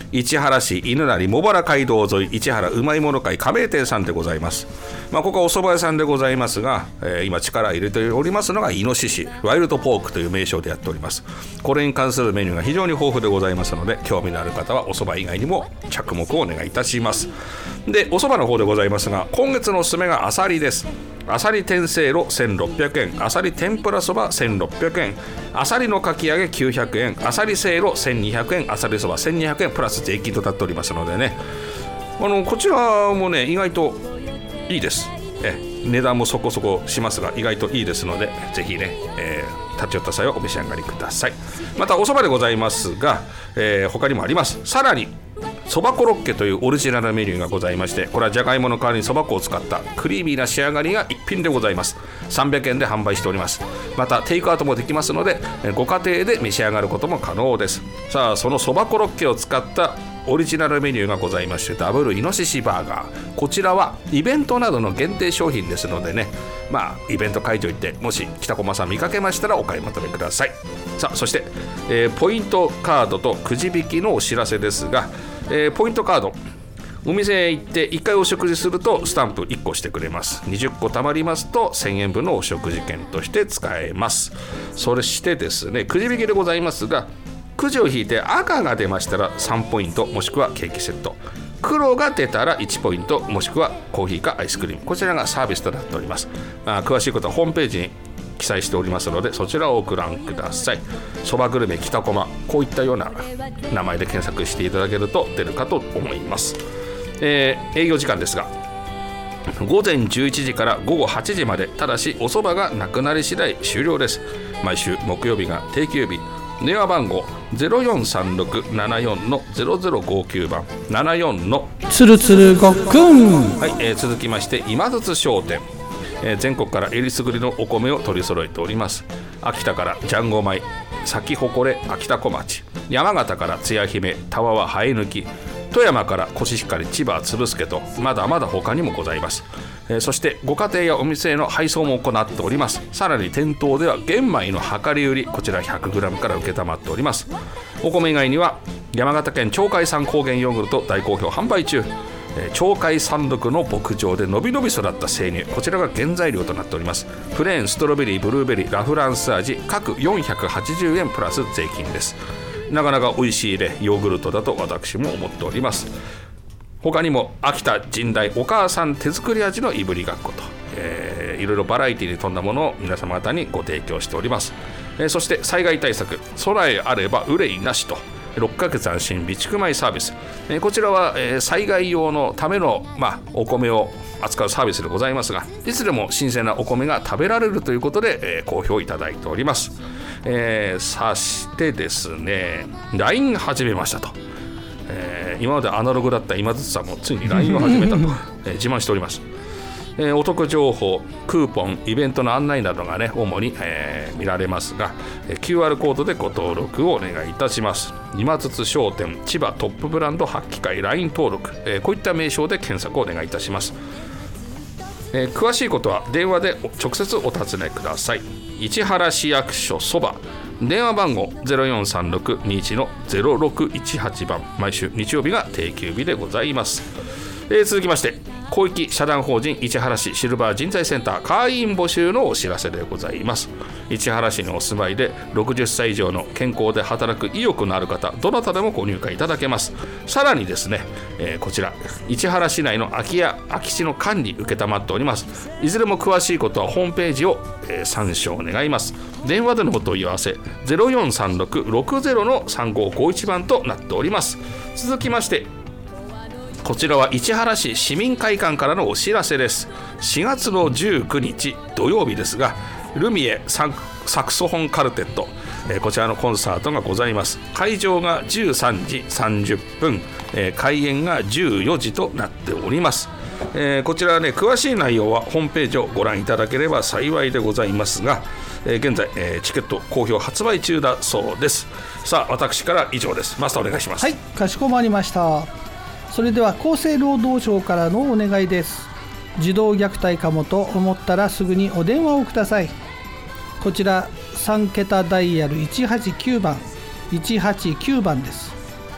Speaker 1: 市原市犬成茂原街道沿い市原うまいもの会加盟店さんでございます。まあ、ここはお蕎麦屋さんでございますが、えー、今力入れておりますのがイノシシワイルドポークという名称でやっております。これに関するメニューが非常に豊富でございますので、興味のある方はお蕎麦以外にも着目をお願いいたします。で、お蕎麦の方でございますが、今月のおすすめがあさりです。あさり天せいろせんろっぴゃくえん、あさり天ぷらそばせんろっぴゃくえん、あさりのかき揚げきゅうひゃくえん、あさりせいろせんにひゃくえん、あさりそばせんにひゃくえんプラス税金となっておりますのでね、あのこちらもね意外といいです。え値段もそこそこしますが意外といいですので、ぜひね、えー、立ち寄った際はお召し上がりください。またお蕎麦でございますが、えー、他にもあります。さらにそばコロッケというオリジナルメニューがございまして、これはじゃがいもの代わりにそば粉を使ったクリーミーな仕上がりが一品でございます。さんびゃくえんで販売しております。またテイクアウトもできますので、ご家庭で召し上がることも可能です。さあ、そのそばコロッケを使ったオリジナルメニューがございまして、ダブルイノシシバーガー、こちらはイベントなどの限定商品ですのでね、まあイベント会場行ってもし北駒さん見かけましたらお買い求めください。さあ、そして、えー、ポイントカードとくじ引きのお知らせですが、えー、ポイントカード、お店へ行っていっかいお食事するとスタンプいっこしてくれます。にじゅっこ貯まりますとせんえんぶんのお食事券として使えます。そしてですね、くじ引きでございますが、くじを引いて赤が出ましたらさんポイント、もしくはケーキセット、黒が出たらいちポイント、もしくはコーヒーかアイスクリーム、こちらがサービスとなっております。あ、詳しいことはホームページに記載しておりますので、そちらをご覧ください。そばグルメ北駒、こういったような名前で検索していただけると出るかと思います。えー、営業時間ですがごぜんじゅういちじからごごはちじまで、ただしお蕎麦がなくなり次第終了です。毎週木曜日が定休日。電話番号 ゼロよんさんろくななよんのゼロゼロごきゅう 番ななよんの
Speaker 2: つるつるごっくん。
Speaker 1: はい、えー、続きまして今津商店、えー、全国からえりすぐりのお米を取り揃えております。秋田からジャンゴ米、咲き誇れ秋田小町、山形からつや姫、たわわ生え抜き、富山からコシヒカリ、千葉つぶすけと、まだまだ他にもございます。えー、そしてご家庭やお店への配送も行っております。さらに店頭では玄米の量り売り、こちら ひゃくグラム から承っております。お米以外には山形県鳥海山高原ヨーグルト大好評販売中。えー、鳥海山麓の牧場でのびのび育った生乳、こちらが原材料となっております。プレーン、ストロベリー、ブルーベリー、ラフランス味各よんひゃくはちじゅうえんプラス税金です。なかなか美味しいねヨーグルトだと私も思っております。他にも秋田神代お母さん手作り味のいぶりがっこと、えー、いろいろバラエティに富んだものを皆様方にご提供しております。えー、そして災害対策、備えあれば憂いなしとろっかげつ安心備蓄米サービス、えー、こちらは、えー、災害用のための、まあ、お米を扱うサービスでございますが、いつでも新鮮なお米が食べられるということで、えー、好評いただいております。えー、そしてですね ライン 始めましたと、えー、今までアナログだった今津さんもついに ライン を始めたと、えー、自慢しております。えー、お得情報、クーポン、イベントの案内などがね主に、えー、見られますが、えー、キューアール コードでご登録をお願いいたします。今津商店千葉トップブランド発揮会 ライン 登録、えー、こういった名称で検索をお願いいたします。えー、詳しいことは電話で直接お尋ねください。市原市役所そば、電話番号 ゼロよんさんろくにいちのゼロろくいちはち 番、毎週日曜日が定休日でございます。えー、続きまして公益社団法人市原市シルバー人材センター会員募集のお知らせでございます。市原市にお住まいでろくじゅっさい以上の健康で働く意欲のある方、どなたでもご入会いただけます。さらにですね、えー、こちら市原市内の空き家空き地の管理受けたまっております。いずれも詳しいことはホームページを、えー、参照願います。電話でのお問い合わせ ゼロよんさんろくろくゼロのさんごごいち 番となっております。続きましてこちらは市原市市民会館からのお知らせです。しがつのじゅうくにち土曜日ですが、ルミエサクソフォンカルテット、えー、こちらのコンサートがございます。会場がじゅうさんじさんじゅっぷん、えー、開演がじゅうよじとなっております。えー、こちらね詳しい内容はホームページをご覧いただければ幸いでございますが、えー、現在、えー、チケット好評発売中だそうです。さあ私から以上です。マスターお願いします。
Speaker 2: はい、かしこまりました。それでは厚生労働省からのお願いです。児童虐待かもと思ったらすぐにお電話をください。こちらさんけたダイヤルいちはちきゅうばんいちはちきゅうばんです。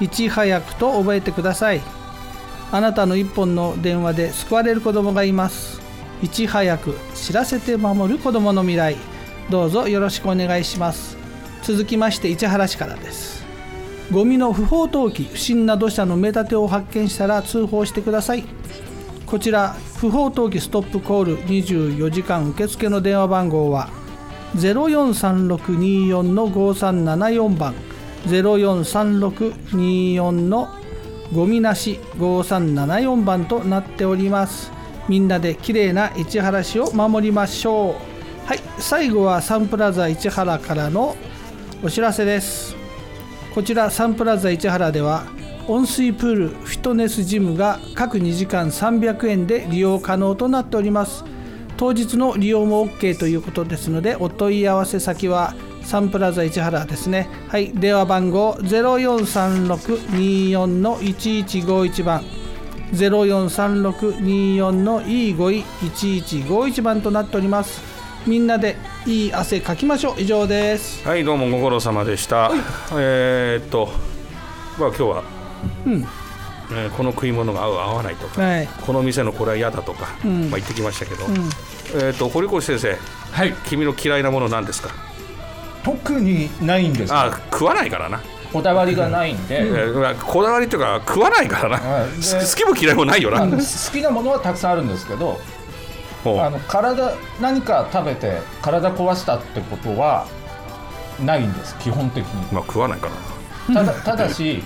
Speaker 2: いち早くと覚えてください。あなたの一本の電話で救われる子供がいます。いち早く知らせて守る子供の未来、どうぞよろしくお願いします。続きまして市原市からです。ゴミの不法投棄、不審な土砂の埋め立てを発見したら通報してください。こちら不法投棄ストップコールにじゅうよじかん受付の電話番号は ゼロよんさんろくにーよんのごさんななよん 番、ゼロよんさんろくにーよんのゴミなしごさんななよん番となっております。みんなできれいな市原市を守りましょう。はい、最後はサンプラザ市原からのお知らせです。こちらサンプラザ市原では温水プール、フィットネスジムが各にじかんさんびゃくえんで利用可能となっております。当日の利用も OK ということですので、お問い合わせ先はサンプラザ市原ですね。はい、電話番号 ゼロよんさんろくにーよんのいちいちごいち 番、ゼロよんさんろくにーよんのいいごいいちいちごいち 番となっております。みんなでいい汗かきましょう。以上です。
Speaker 1: はい、どうもご苦労様でした。えー、っとまあ今日は、うんえー、この食い物が合う合わないとか、はい、この店のこれは嫌だとか、うんまあ、言ってきましたけど、うん、えー、っと堀越先生、はい、君の嫌いなもの何ですか？
Speaker 6: 特にないんです。
Speaker 1: あ、食わないからな。
Speaker 6: こだわりがないんで、
Speaker 1: うん、こだわりっていうか食わないからな、はい、好きも嫌いもないよな。
Speaker 6: 好きなものはたくさんあるんですけど、あの体何か食べて体壊したってことはないんです、基本的に。
Speaker 1: まあ食わないから
Speaker 6: な。ただ、ただし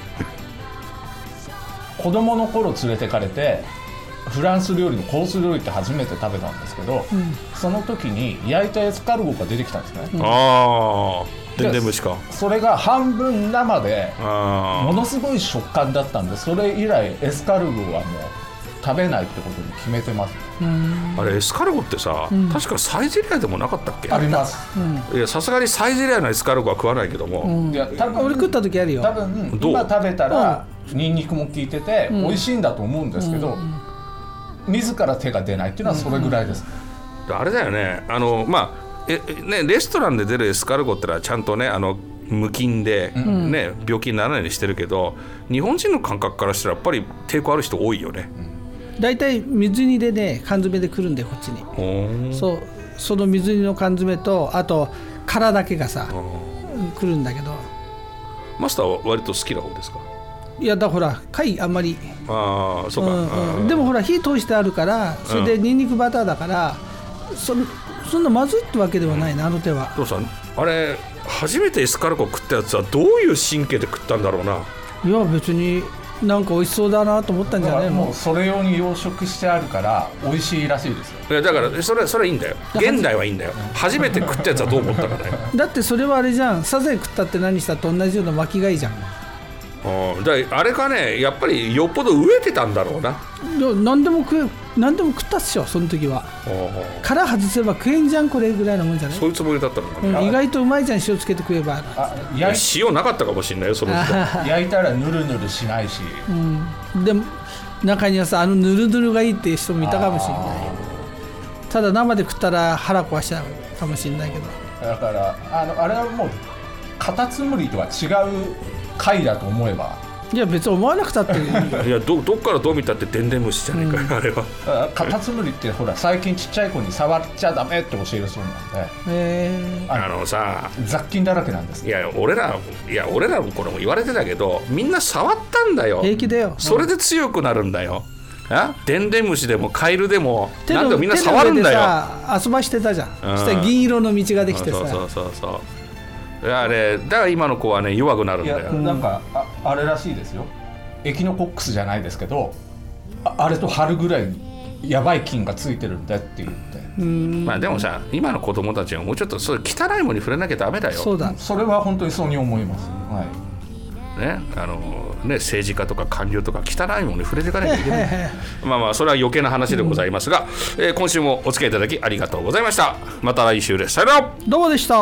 Speaker 6: 子供の頃連れてかれてフランス料理のコース料理って初めて食べたんですけど、うん、その時に焼いたエスカルゴが出てきたんですね、うん、
Speaker 1: ああ、でんでん虫か。
Speaker 6: それが半分生でものすごい食感だったんで、それ以来エスカルゴはもう食べないってことに決めてます。
Speaker 1: あれエスカルゴってさ、うん、確かサイゼリアでもなかったっけ？
Speaker 6: あります。
Speaker 1: いや、さすがにサイゼリアのエスカルゴは食わないけども、うん、
Speaker 2: いや多分俺食った時あるよ。
Speaker 6: 多分今食べたらニンニクも効いてて美味しいんだと思うんですけど、うんうん、自ら手が出ないっていうのはそれぐらいです。
Speaker 1: うんうん、あれだよね、あのまあえねレストランで出るエスカルゴってのはちゃんとね、あの無菌で、うんね、病気にならないようにしてるけど、日本人の感覚からしたらやっぱり抵抗ある人多いよね。
Speaker 2: うん、だいたい水煮でね、缶詰で来るんでこっちに。そう、その水煮の缶詰とあと殻だけがさ来るんだけど。
Speaker 1: マスターは割と好きな方ですか？
Speaker 2: いやだほら貝あんまり。
Speaker 1: ああ、そうか、
Speaker 2: うんうん、でもほら火通してあるから、それでニンニクバターだから、うん、そ, そんなまずいってわけではないな、あの手は。
Speaker 1: どうさん、あれ初めてエスカルゴ食ったやつはどういう神経で食ったんだろうな。
Speaker 2: いや別になんか美味しそうだなと思ったんじゃないの？
Speaker 6: もうそれ用に養殖してあるから美味しいらしいですよ。
Speaker 1: いやだからそれそれいいんだよ、現代はいいんだよ。初めて食ったやつはどう思ったかね。
Speaker 2: だってそれはあれじゃん、サザエ食ったって何したって同じような巻き貝じゃん。
Speaker 1: あ, だあれかね、やっぱりよっぽど飢えてたんだろうな。
Speaker 2: いや何でも食何でも食ったっしょ、その時は。殻外せば食えんじゃんこれぐらいのもんじゃない。
Speaker 1: そういうつもりだったのかな、
Speaker 2: うん、意外とうまいじゃん、塩つけて食えば。
Speaker 1: あ、塩なかったかもしれないよ、その時。
Speaker 6: 焼いたらヌルヌルしないし、
Speaker 2: うん、でも中にはさ、あのヌルヌルがいいっていう人もいたかもしれない。ただ生で食ったら腹壊しちゃうかもしれないけど。
Speaker 6: だからあのあれはもうカタツムリとは違う貝だと思えば。
Speaker 2: いや別に思わなくたってい
Speaker 1: いや ど, どっからどう見たってでんでん虫じゃねえかよ、うん、あれは。
Speaker 6: カタツムリってほら最近ちっちゃい子に触っちゃダメって教えるそうなんで、
Speaker 2: えー、
Speaker 1: あのさ
Speaker 6: 雑菌だらけなんです。
Speaker 1: いや俺らいや俺らもこれも言われてたけど、みんな触ったんだよ。
Speaker 2: 平気だよ。
Speaker 1: それで強くなるんだよ。あでんでん虫でもカエルでも何でもみんな触るんだよ。
Speaker 2: さ遊ばしてたじゃん、うん、そしたら銀色の道ができてさ。
Speaker 1: そうそうそうそう、あれだから今の子はね弱くなるんだよ。いや
Speaker 6: なんか あ, あれらしいですよ、エキノコックスじゃないですけど、 あ, あれと春ぐらいにやばい菌がついてるんだって言って。
Speaker 2: うん、
Speaker 1: まあでもさ、今の子供たちはもうちょっとそういう汚いものに触れなきゃダメだよ。
Speaker 2: そうだ、
Speaker 6: それは本当にそうに思います、はい
Speaker 1: ね、あのね、政治家とか官僚とか汚いものに触れていかなきゃいけないまあまあそれは余計な話でございますが、うん、えー、今週もお付き合いいただきありがとうございました。また来週です。さよなら。
Speaker 2: どうもでした。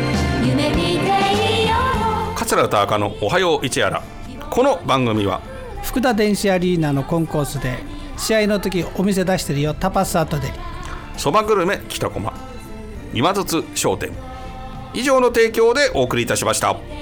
Speaker 1: 桂田赤のおはよう市原。この番組は
Speaker 2: 福田電子アリーナのコンコースで試合の時お店出してるよ、タパス後で
Speaker 1: そばグルメ北駒、今津商店以上の提供でお送りいたしました。